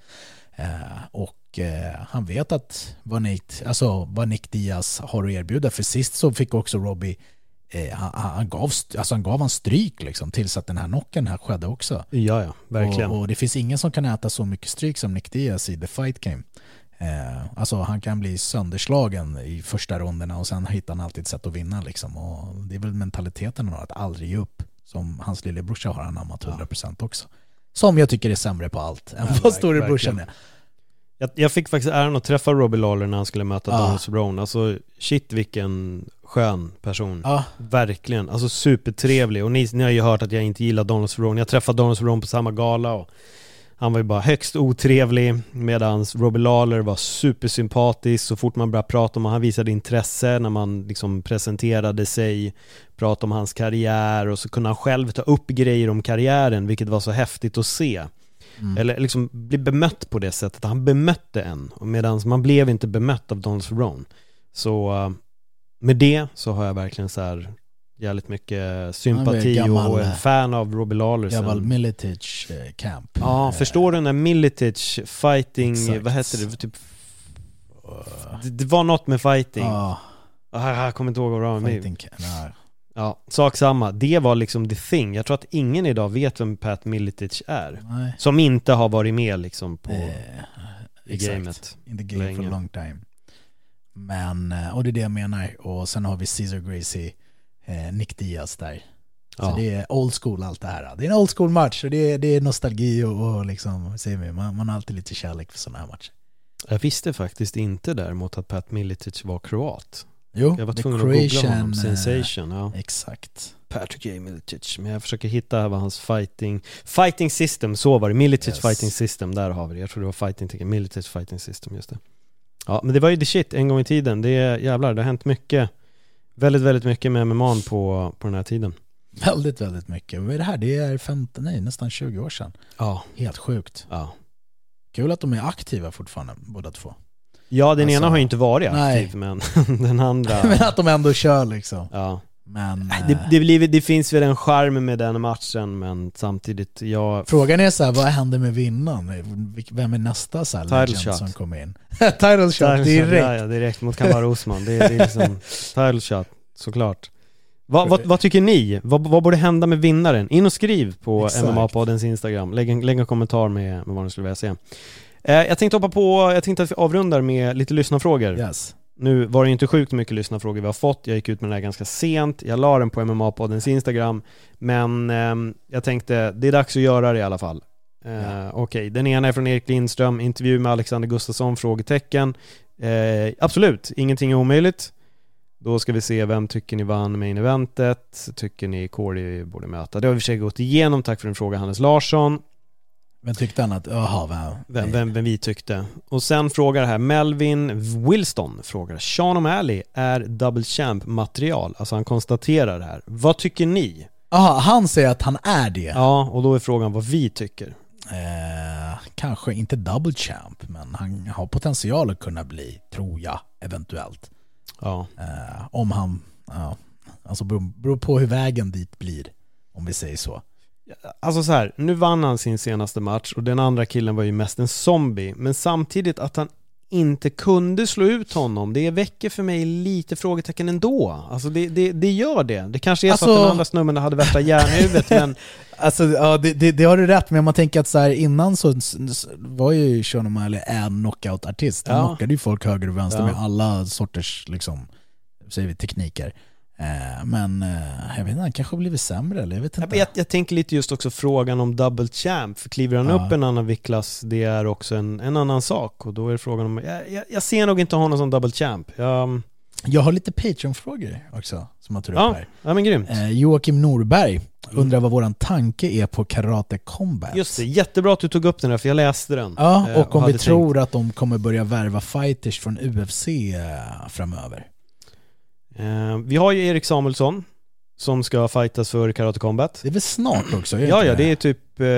och han vet att vad Nick Diaz har att erbjuda, för sist så fick också Robbie han gav han stryk liksom, tills att den här knocken här skedde också. Ja, verkligen. Och det finns ingen som kan äta så mycket stryk som Nick Diaz i The Fight Game. Alltså han kan bli sönderslagen i första ronderna, och sen hittar han alltid ett sätt att vinna liksom. Och det är väl mentaliteten att aldrig ge upp, som hans lillebrorsa har anammat 100% också, som jag tycker är sämre på allt än vad storebrorsan är. Jag fick faktiskt äran att träffa Robbie Lawler när han skulle möta Donald Cerrone. Alltså shit, vilken skön person. Verkligen, alltså supertrevlig. Och ni har ju hört att jag inte gillar Donald Cerrone. Jag träffade Donald Cerrone på samma gala, och han var ju bara högst otrevlig, medan Robbie Lawler var supersympatisk. Så fort man började prata om, han visade intresse när man liksom presenterade sig, pratade om hans karriär, och så kunde han själv ta upp grejer om karriären, vilket var så häftigt att se. Eller liksom bli bemött på det sättet. Han bemötte en, medan man blev inte bemött av Donald Cerrone. Så med det så har jag verkligen så här jävligt mycket sympati och en fan av Robbie Lawler. Gammal Miletich camp. Ja, förstår du när Miletich fighting, exakt. Vad heter det? Typ, det var något med fighting. Jag kommer inte ihåg vad det var. Ja, sak samma. Det var liksom the thing. Jag tror att ingen idag vet vem Pat Miletich är. Nej. Som inte har varit med liksom på gamet. In the game for a long time. Men, och det är det jag menar. Och sen har vi Cesar Gracie, Nick Diaz där. Så det är old school allt det här. Det är en old school match, och det är nostalgi och liksom, man har alltid lite kärlek för sådana här matcher. Jag visste faktiskt inte däremot att Pat Miletich var kroat. Jo, jag var tvungen att googla honom. Sensation, exakt. Patrick J. Miletich. Men jag försöker hitta vad hans fighting system, så var det. Miletich fighting system, där har vi det. Jag tror det var Miletich fighting system, just det. Ja, men det var ju the shit en gång i tiden. Det är jävlar, det har hänt mycket. Väldigt, väldigt mycket med MMA på den här tiden. Väldigt, väldigt mycket. Vad är det här? Det är nästan 20 år sedan. Ja. Helt sjukt. Ja. Kul att de är aktiva fortfarande, båda 2. Ja, den ena har ju inte varit aktiv, men den andra... men att de ändå kör liksom. Ja. Men, det finns väl en charm med den matchen, men samtidigt... Frågan är så här, vad händer med vinnaren? Vem är nästa så här legend som kommer in? Title shot, direkt. Ja, direkt mot Kamaru Usman. Det är liksom title shot, såklart. Vad tycker ni? Vad borde hända med vinnaren? In och skriv på MMA-poddens Instagram. Lägg en kommentar med vad ni skulle vilja se. Jag tänkte att vi avrundar med lite lyssnarfrågor. Yes. Nu var det inte sjukt mycket lyssnarfrågor vi har fått. Jag gick ut med den här ganska sent. Jag la den på MMA-poddens Instagram. Men jag tänkte, det är dags att göra det i alla fall. Okej, den ena är från Erik Lindström. Intervju med Alexander Gustafsson, frågetecken. Absolut, ingenting är omöjligt. Då ska vi se, vem tycker ni vann main eventet? Tycker ni Corey borde möta? Det har vi försökt gått igenom. Tack för din fråga, Hannes Larsson. Men tyckte han att, vem vi tyckte. Och sen frågar här Melvin Wilston frågar, Sean O'Malley är double champ material. Alltså han konstaterar det här. Vad tycker ni? Han säger att han är det. Ja, och då är frågan vad vi tycker. Kanske inte double champ, men han har potential att kunna bli, tror jag, eventuellt. Ja. Om han, alltså beror på hur vägen dit blir, om vi säger så. Alltså så här, nu vann han sin senaste match och den andra killen var ju mest en zombie, men samtidigt att han inte kunde slå ut honom, det väcker för mig lite frågetecken ändå. Alltså det gör det. Det kanske är så att den andra snubben hade värsta järnhuvudet, men alltså, ja, det har du rätt med. Man tänker att så här, innan så var ju Sean O'Malley en knockout-artist. Han knockade ju folk höger och vänster med alla sorters liksom, säger vi, tekniker. Men jag vet inte, han kanske har blivit sämre, eller jag vet inte. Jag tänker lite just också frågan om double champ, för kliver han upp en annan viktklass, det är också en annan sak, och då är frågan om jag ser nog inte honom som double champ. Jag har lite Patreon-frågor också som jag tar upp här. Ja, men grymt. Joakim Norberg undrar vad våran tanke är på Karate Combat. Just det, jättebra att du tog upp den där, för jag läste den. Ja, och om vi tror att de kommer börja värva fighters från UFC framöver. Vi har ju Erik Samuelsson som ska fightas för Karate Combat. Det är väl snart också? Ja, det är typ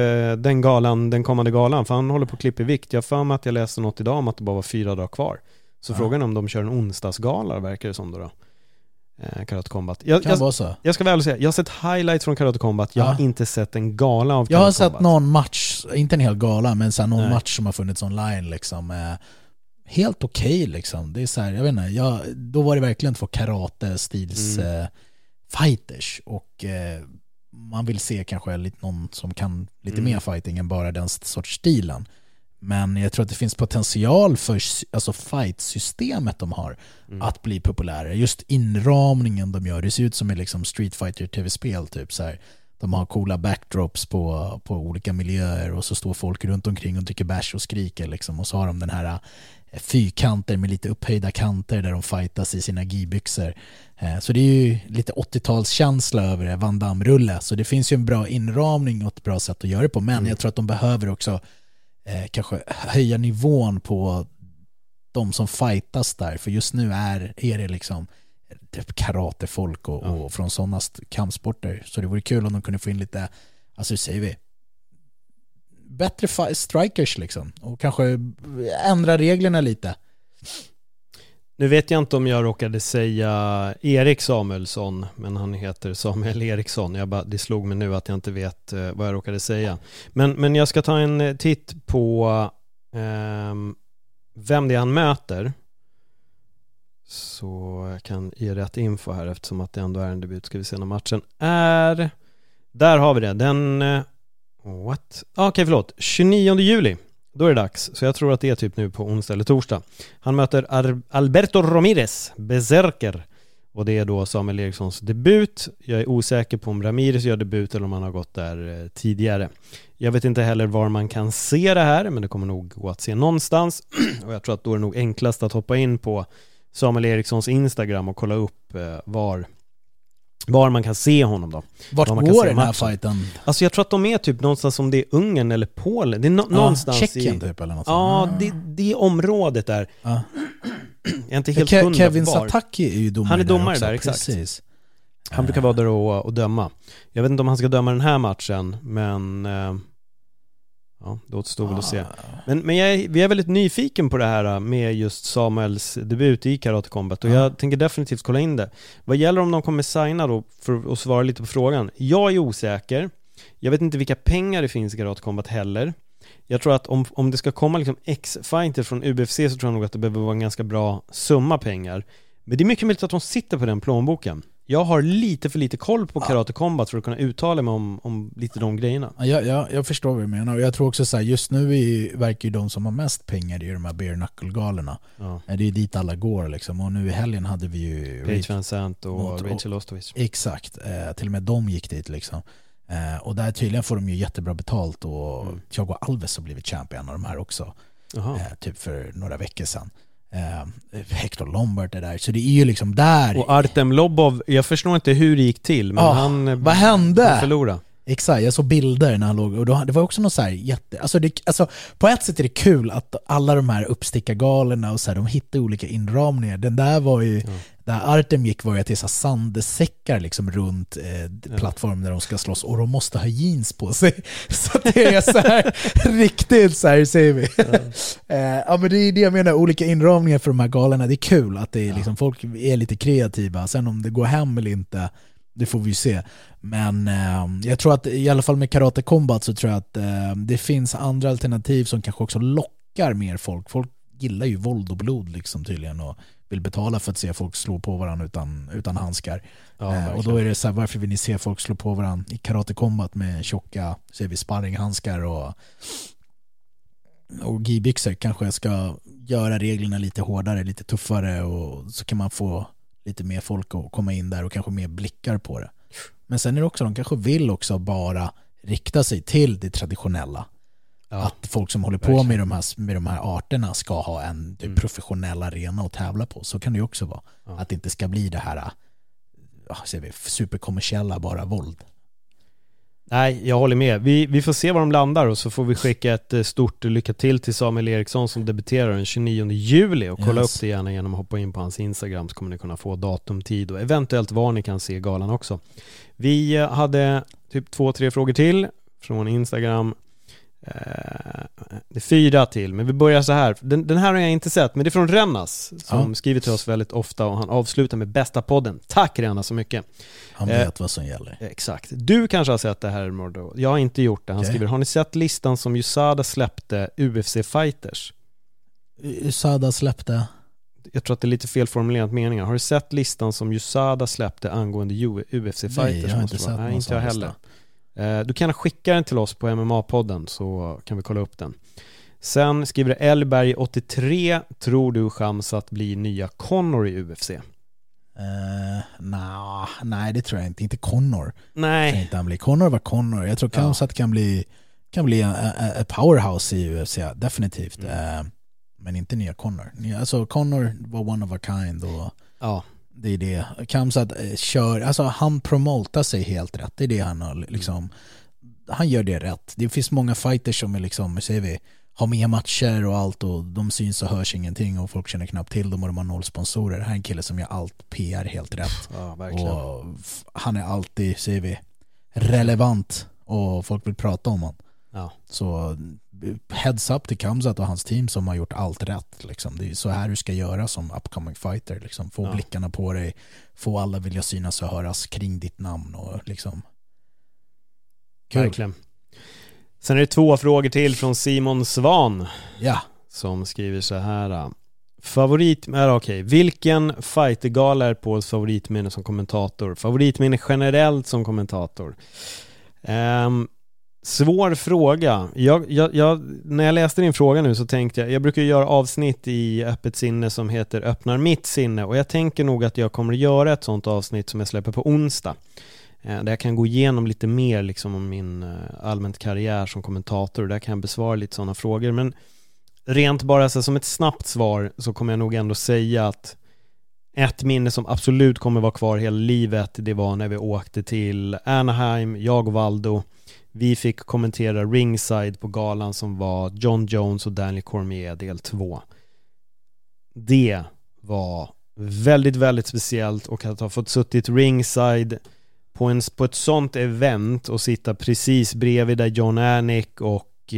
den kommande galan, för han håller på att klippa i vikt. Jag för mig att jag läste något idag om att det bara var 4 dagar kvar. Så frågan är om de kör en onsdagsgala, verkar det som då. Karate Combat. Jag ska väl säga, jag har sett highlights från Karate Combat. Jag har inte sett en gala av Karate Combat. Jag har sett någon match, inte en hel gala, men så någon match som har funnits online liksom. Helt okej liksom. Det är så här, jag vet inte, då var det verkligen två karate-stils fighters, och man vill se kanske någon som kan lite mer fighting än bara den sorts stilen. Men jag tror att det finns potential för alltså fight-systemet de har att bli populärare. Just inramningen de gör, det ser ut som en liksom Street Fighter tv-spel typ så här. De har coola backdrops på olika miljöer, och så står folk runt omkring och dricker bärs och skriker liksom, och så har de den här fyrkanter med lite upphöjda kanter där de fightas i sina gibyxor. Så det är ju lite 80-talskänsla över det, Van Damme-rulle. Så det finns ju en bra inramning och ett bra sätt att göra det på. Men jag tror att de behöver också kanske höja nivån på de som fightas där. För just nu är det liksom typ karatefolk och från sådana kampsporter. Så det vore kul om de kunde få in lite, alltså säger vi, bättre strikers liksom, och kanske ändra reglerna lite. Nu vet jag inte om jag råkade säga Erik Samuelsson, men han heter Samuel Eriksson. Det slog mig nu att jag inte vet vad jag råkade säga. Men jag ska ta en titt på vem det är han möter, så jag kan ge rätt info här, eftersom att det ändå är en debut. Ska vi se när matchen är. Där har vi det. Den 29 juli. Då är det dags. Så jag tror att det är typ nu på onsdag eller torsdag. Han möter Alberto Ramirez, Berserker. Och det är då Samuel Erikssons debut. Jag är osäker på om Ramirez gör debut eller om han har gått där tidigare. Jag vet inte heller var man kan se det här, men det kommer nog gå att se någonstans. Och jag tror att då är det nog enklast att hoppa in på Samuel Erikssons Instagram och kolla upp var man kan se honom då. Vart går den här fighten? Alltså jag tror att de är typ någonstans, som det är Ungern eller Polen. Det är någonstans Tjeckien typ eller något. Ja, det området där. Jag är inte helt hundra. Kevin Sataki är ju domare. Han är domare där, exakt. Precis. Han brukar vara där och döma. Jag vet inte om han ska döma den här matchen, men det återstår väl att se. Men vi är väldigt nyfiken på det här med just Samuels debut i Karate Combat, och jag tänker definitivt kolla in det. Vad gäller om de kommer signa då, för att svara lite på frågan. Jag är osäker. Jag vet inte vilka pengar det finns i Karate Combat heller. Jag tror att om det ska komma liksom X-fighter från UFC, så tror jag nog att det behöver vara en ganska bra summa pengar. Men det är mycket möjligt att de sitter på den plånboken. Jag har lite för lite koll på Karate Combat för att kunna uttala mig om lite de grejerna. Jag förstår vad du menar. Och jag tror också så här, just nu verkar ju de som har mest pengar i de här bare knuckle-galerna. Det är dit alla går liksom. Och nu i helgen hade vi ju Paige VanZant och Rachel Ostowicz. Exakt, till och med de gick dit liksom. Och där tydligen får de ju jättebra betalt, och Thiago Alves har blivit champion av de här också. Typ för några veckor sedan. Hector Lombard är där, så det är ju liksom där. Och Artem Lobov, jag förstår inte hur det gick till, men vad hände? Han förlorade. Exakt, jag såg bilder när han låg, och det var också något så här alltså på ett sätt är det kul att alla de här uppstickargalerna och så här, de hittar olika inramningar. Den där var ju där Artem gick, var ju att det är så sandsäckar liksom runt plattformen där de ska slåss, och de måste ha jeans på sig. Så det är så här riktigt så här, säger vi. Men det är det jag menar, olika inramningar för de här galerna. Det är kul att det är liksom, folk är lite kreativa. Sen om det går hem eller inte, det får vi ju se. Men jag tror att i alla fall med Karate Combat så tror jag att det finns andra alternativ som kanske också lockar mer folk. gillar ju våld och blod liksom tydligen och vill betala för att se folk slå på varandra utan handskar. Och då är det så här, varför vill ni se folk slå på varandra i Karate Combat med tjocka, ser vi sparringhandskar och gi-byxor? Kanske ska göra reglerna lite hårdare, lite tuffare, och så kan man få lite mer folk att komma in där och kanske mer blickar på det. Men sen är det också, de kanske vill också bara rikta sig till det traditionella. Att folk som håller på med de här arterna ska ha en professionell arena att tävla på. Så kan det ju också vara. Att det inte ska bli det här superkommersiella, bara våld. Nej, jag håller med. Vi får se var de landar, och så får vi skicka ett stort lycka till Samuel Eriksson som debuterar den 29 juli, och kolla upp det gärna genom att hoppa in på hans Instagram, så kommer ni kunna få datum, tid och eventuellt var ni kan se galan också. Vi hade typ 2-3 frågor till från Instagram. Det är 4 till, men vi börjar så här. Den här har jag inte sett, men det är från Rennas som skriver till oss väldigt ofta, och han avslutar med bästa podden. Tack Rennas så mycket. Han vet vad som gäller. Exakt. Du kanske har sett det här, Mordo. Jag har inte gjort det. Han skriver, har ni sett listan som USADA släppte UFC Fighters? USADA släppte? Jag tror att det är lite felformulerat meningar. Har du sett listan som USADA släppte angående UFC Fighters? Nej, jag har inte sett någon. Nej, inte jag heller. Du kan skicka den till oss på MMA-podden, så kan vi kolla upp den. Sen skriver Elberg 83, tror du chans att bli nya Conor i UFC? Nej, det tror jag inte. Inte Conor. Nej. Jag inte han blir. Conor var Conor. Jag tror kanske att det kan bli en powerhouse i UFC, definitivt. Men inte nya Conor. Alltså Conor var one of a kind, och det är det. Kamsat kör, alltså han promotar sig helt rätt. Det är det han har liksom, han gör det rätt. Det finns många fighters som är liksom, ser vi, har med matcher och allt, och de syns och hörs ingenting och folk känner knappt till dem, och de har 0 sponsorer. Det här är en kille som gör allt PR helt rätt. Ja, verkligen. Och han är alltid, ser vi, relevant, och folk vill prata om honom. Ja. Så heads up till Kamzat och hans team som har gjort allt rätt liksom. Det är så här du ska göra som upcoming fighter liksom. Få blickarna på dig, få alla vilja synas och höras kring ditt namn, och liksom kul. Verkligen. Sen är det 2 frågor till från Simon Svan. Ja. Som skriver så här: vilken fightergala är Pauls favoritminne som kommentator? Favoritminne generellt som kommentator? Svår fråga. När jag läste din fråga nu så tänkte jag brukar göra avsnitt i Öppet sinne som heter Öppnar mitt sinne, och jag tänker nog att jag kommer att göra ett sånt avsnitt som jag släpper på onsdag, där jag kan gå igenom lite mer liksom om min allmänt karriär som kommentator, och där kan jag besvara lite sådana frågor. Men rent bara så som ett snabbt svar så kommer jag nog ändå säga att ett minne som absolut kommer vara kvar hela livet, det var när vi åkte till Anaheim, jag och Valdo. Vi fick kommentera ringside på galan som var John Jones och Daniel Cormier del 2. Det var väldigt, väldigt speciellt, och att ha fått suttit ringside på ett sånt event och sitta precis bredvid där John Anik och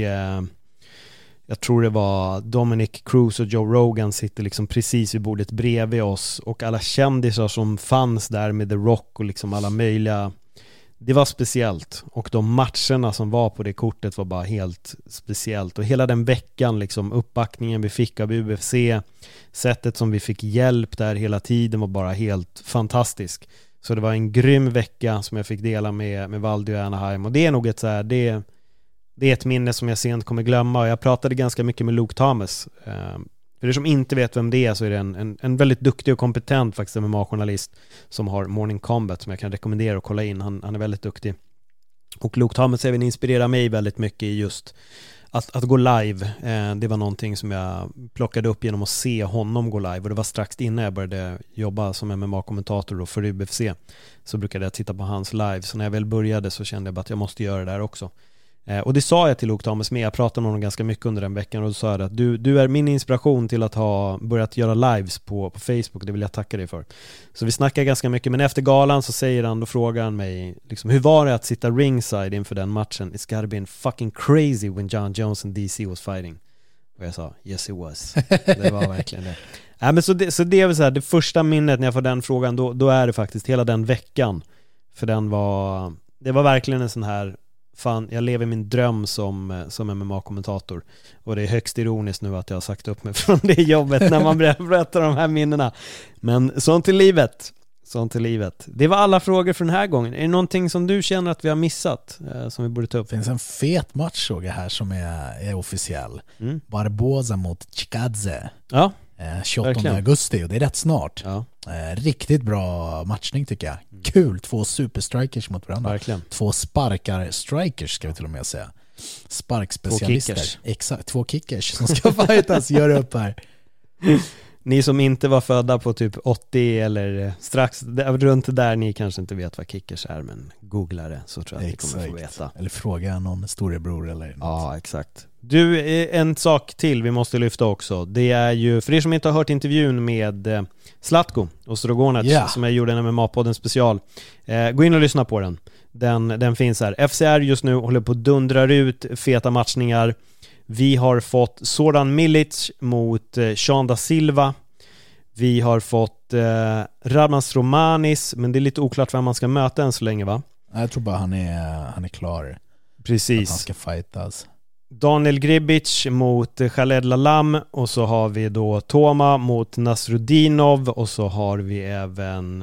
jag tror det var Dominic Cruz och Joe Rogan sitter liksom precis vid bordet bredvid oss, och alla kändisar som fanns där med The Rock och liksom alla möjliga. Det var speciellt, och de matcherna som var på det kortet var bara helt speciellt, och hela den veckan liksom, uppbackningen vi fick av UFC, sättet som vi fick hjälp där hela tiden var bara helt fantastisk. Så det var en grym vecka som jag fick dela med Valdi och Anaheim, och det är nog ett så här, det är ett minne som jag sent kommer glömma. Och jag pratade ganska mycket med Luke Thomas. För er som inte vet vem det är, så är det en väldigt duktig och kompetent faktiskt MMA-journalist som har Morning Combat, som jag kan rekommendera att kolla in. Han är väldigt duktig. Och Luke Thomas även inspirerar mig väldigt mycket i just att gå live. Det var någonting som jag plockade upp genom att se honom gå live, och det var strax innan jag började jobba som MMA-kommentator då för UFC, så brukade jag titta på hans live. Så när jag väl började så kände jag bara att jag måste göra det där också. Och det sa jag till Luke Thomas med. Jag pratade med honom ganska mycket under den veckan, och då sa jag att du är min inspiration till att ha börjat göra lives på Facebook. Det vill jag tacka dig för. Så vi snackar ganska mycket, men efter galan så säger han, då frågar han mig liksom, hur var det att sitta ringside inför den matchen? It's gotta been fucking crazy when John Jones and DC was fighting. Och jag sa, yes it was. Det var verkligen det. Men så det är väl så här, det första minnet när jag får den frågan, då är det faktiskt hela den veckan. För det var verkligen en sån här fan, jag lever min dröm som MMA-kommentator. Och det är högst ironiskt nu att jag har sagt upp mig från det jobbet när man berättar de här minnena. Men sånt till livet. Det var alla frågor för den här gången. Är det någonting som du känner att vi har missat som vi borde ta upp? Det finns en fet match såg jag här som är officiell. Barboza mot Chikadze. Ja, 28 verkligen. augusti, och det är rätt snart. Ja. Riktigt bra matchning tycker jag. Kul, 2 superstrikers mot varandra. Verkligen. 2 sparkar-strikers ska vi till och med säga. Sparkspecialister. 2 kickers. Exakt, 2 kickers som ska fightas, gör upp här. Ni som inte var födda på typ 80 eller strax runt där, ni kanske inte vet vad kickers är, men googla det så tror jag att ni kommer få veta. Eller fråga någon storebror eller något. Ja, exakt. Du, en sak till vi måste lyfta också. Det är ju, för er som inte har hört intervjun med Zlatko och Strogonec som jag gjorde en MMA-podden special. Gå in och lyssna på den. Den finns här. FCR just nu håller på att dundrar ut feta matchningar. Vi har fått Zoran Milic mot Sean da Silva. Vi har fått Radmas Romanis, men det är lite oklart vem man ska möta än så länge, va? Jag tror bara han är klar. Precis. Att han ska fightas. Daniel Gribic mot Khaled Lalam, och så har vi då Toma mot Nasrudinov, och så har vi även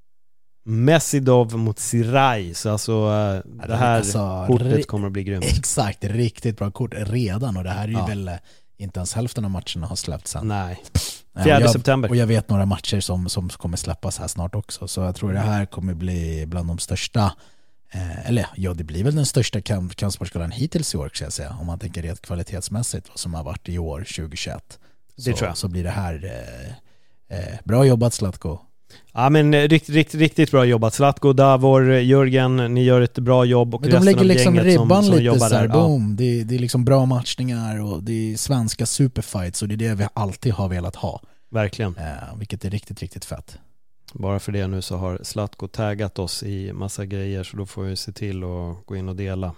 Messidov mot Sirai. Så alltså det här kortet kommer att bli grymt. Exakt, riktigt bra kort redan, och det här är ju väl inte ens hälften av matcherna har släppts sen. Nej. 4 september. Och jag vet några matcher som kommer släppas här snart också, så jag tror det här kommer bli bland de största det blir väl den största kampsportskalan hittills i år, ska jag säga, om man tänker rent kvalitetsmässigt vad som har varit i år 2021. Det tror jag. Så blir det här bra jobbat, Zlatko. Ja, men riktigt bra jobbat. Zlatko, Davor, Jörgen, ni gör ett bra jobb, och men de lägger liksom ribban som lite jobbar så här, där. boom. Ja. Det är liksom bra matchningar, och det är svenska superfights, och det är det vi alltid har velat ha. Verkligen. Vilket är riktigt fett. Bara för det nu så har Zlatko taggat oss i massa grejer, så då får vi se till att gå in och dela.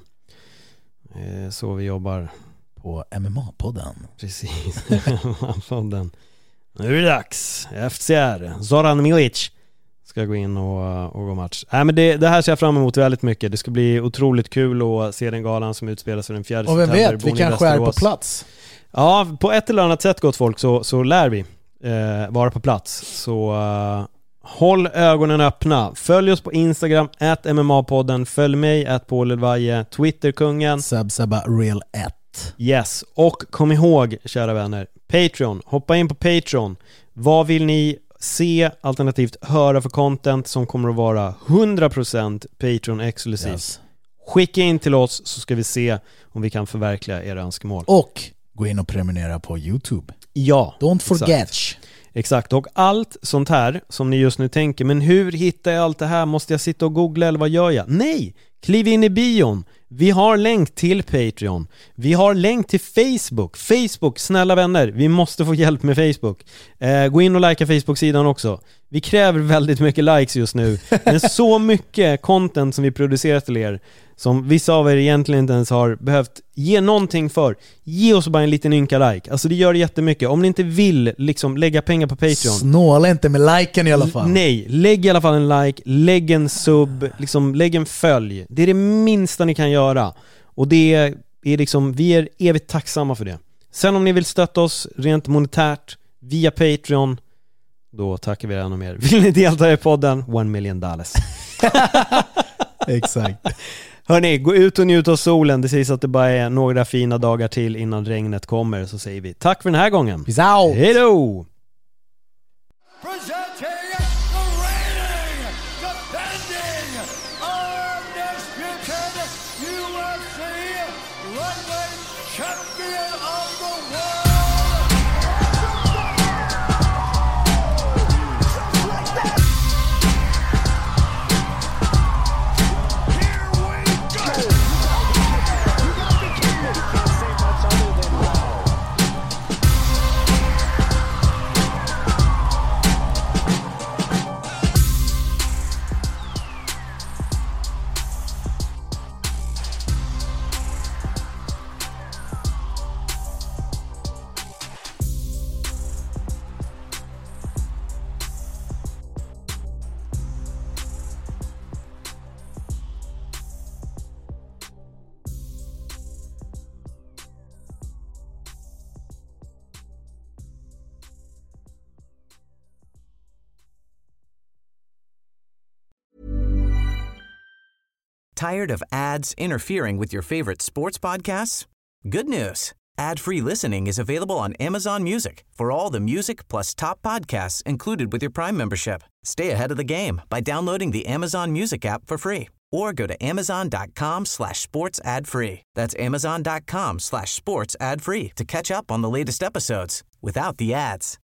Så vi jobbar på MMA-podden. Precis, MMA-podden. Nu är det dags. FCR, Zoran Milic ska gå in och gå match. Men det här ser jag fram emot väldigt mycket. Det ska bli otroligt kul att se den galan som utspelar sig den 4 september. Och vem vet, vi kanske är på plats. Ja, på ett eller annat sätt, gott folk, så lär vi vara på plats. Så håll ögonen öppna. Följ oss på Instagram @MMA-podden. Följ mig @PaulElvaje, Twitterkungen Sebseba Real 1. Yes, och kom ihåg, kära vänner, Patreon. Hoppa in på Patreon. Vad vill ni se, alternativt höra för content som kommer att vara 100% Patreon exklusivt? Yes. Skicka in till oss så ska vi se om vi kan förverkliga era önskemål. Och gå in och prenumerera på YouTube. Ja, don't forget. Exakt, och allt sånt här som ni just nu tänker, men hur hittar jag allt det här? Måste jag sitta och googla eller vad gör jag? Nej, kliv in i bion. Vi har länk till Patreon. Vi har länk till Facebook, snälla vänner, vi måste få hjälp med Facebook. Gå in och likea Facebook-sidan också. Vi kräver väldigt mycket likes just nu. Men så mycket content som vi producerar till er, som vissa av er egentligen inte ens har behövt ge någonting för. Ge oss bara en liten ynka like. Alltså det gör jättemycket. Om ni inte vill liksom lägga pengar på Patreon, snåla inte med liken i alla fall. Nej, lägg i alla fall en like, lägg en sub, liksom lägg en följ. Det är det minsta ni kan göra. Och det är liksom, vi är evigt tacksamma för det. Sen om ni vill stötta oss rent monetärt via Patreon, då tackar vi ännu mer. Vill ni delta i podden? $1 million. Exakt. Hörrni, gå ut och njut av solen. Det sägs att det bara är några fina dagar till innan regnet kommer. Så säger vi tack för den här gången. Peace out. Hej då! Presenting the reigning, defending, undisputed UFC lightweight champion of the world. Tired of ads interfering with your favorite sports podcasts? Good news. Ad-free listening is available on Amazon Music for all the music plus top podcasts included with your Prime membership. Stay ahead of the game by downloading the Amazon Music app for free or go to amazon.com/sports ad free. That's amazon.com/sports ad free to catch up on the latest episodes without the ads.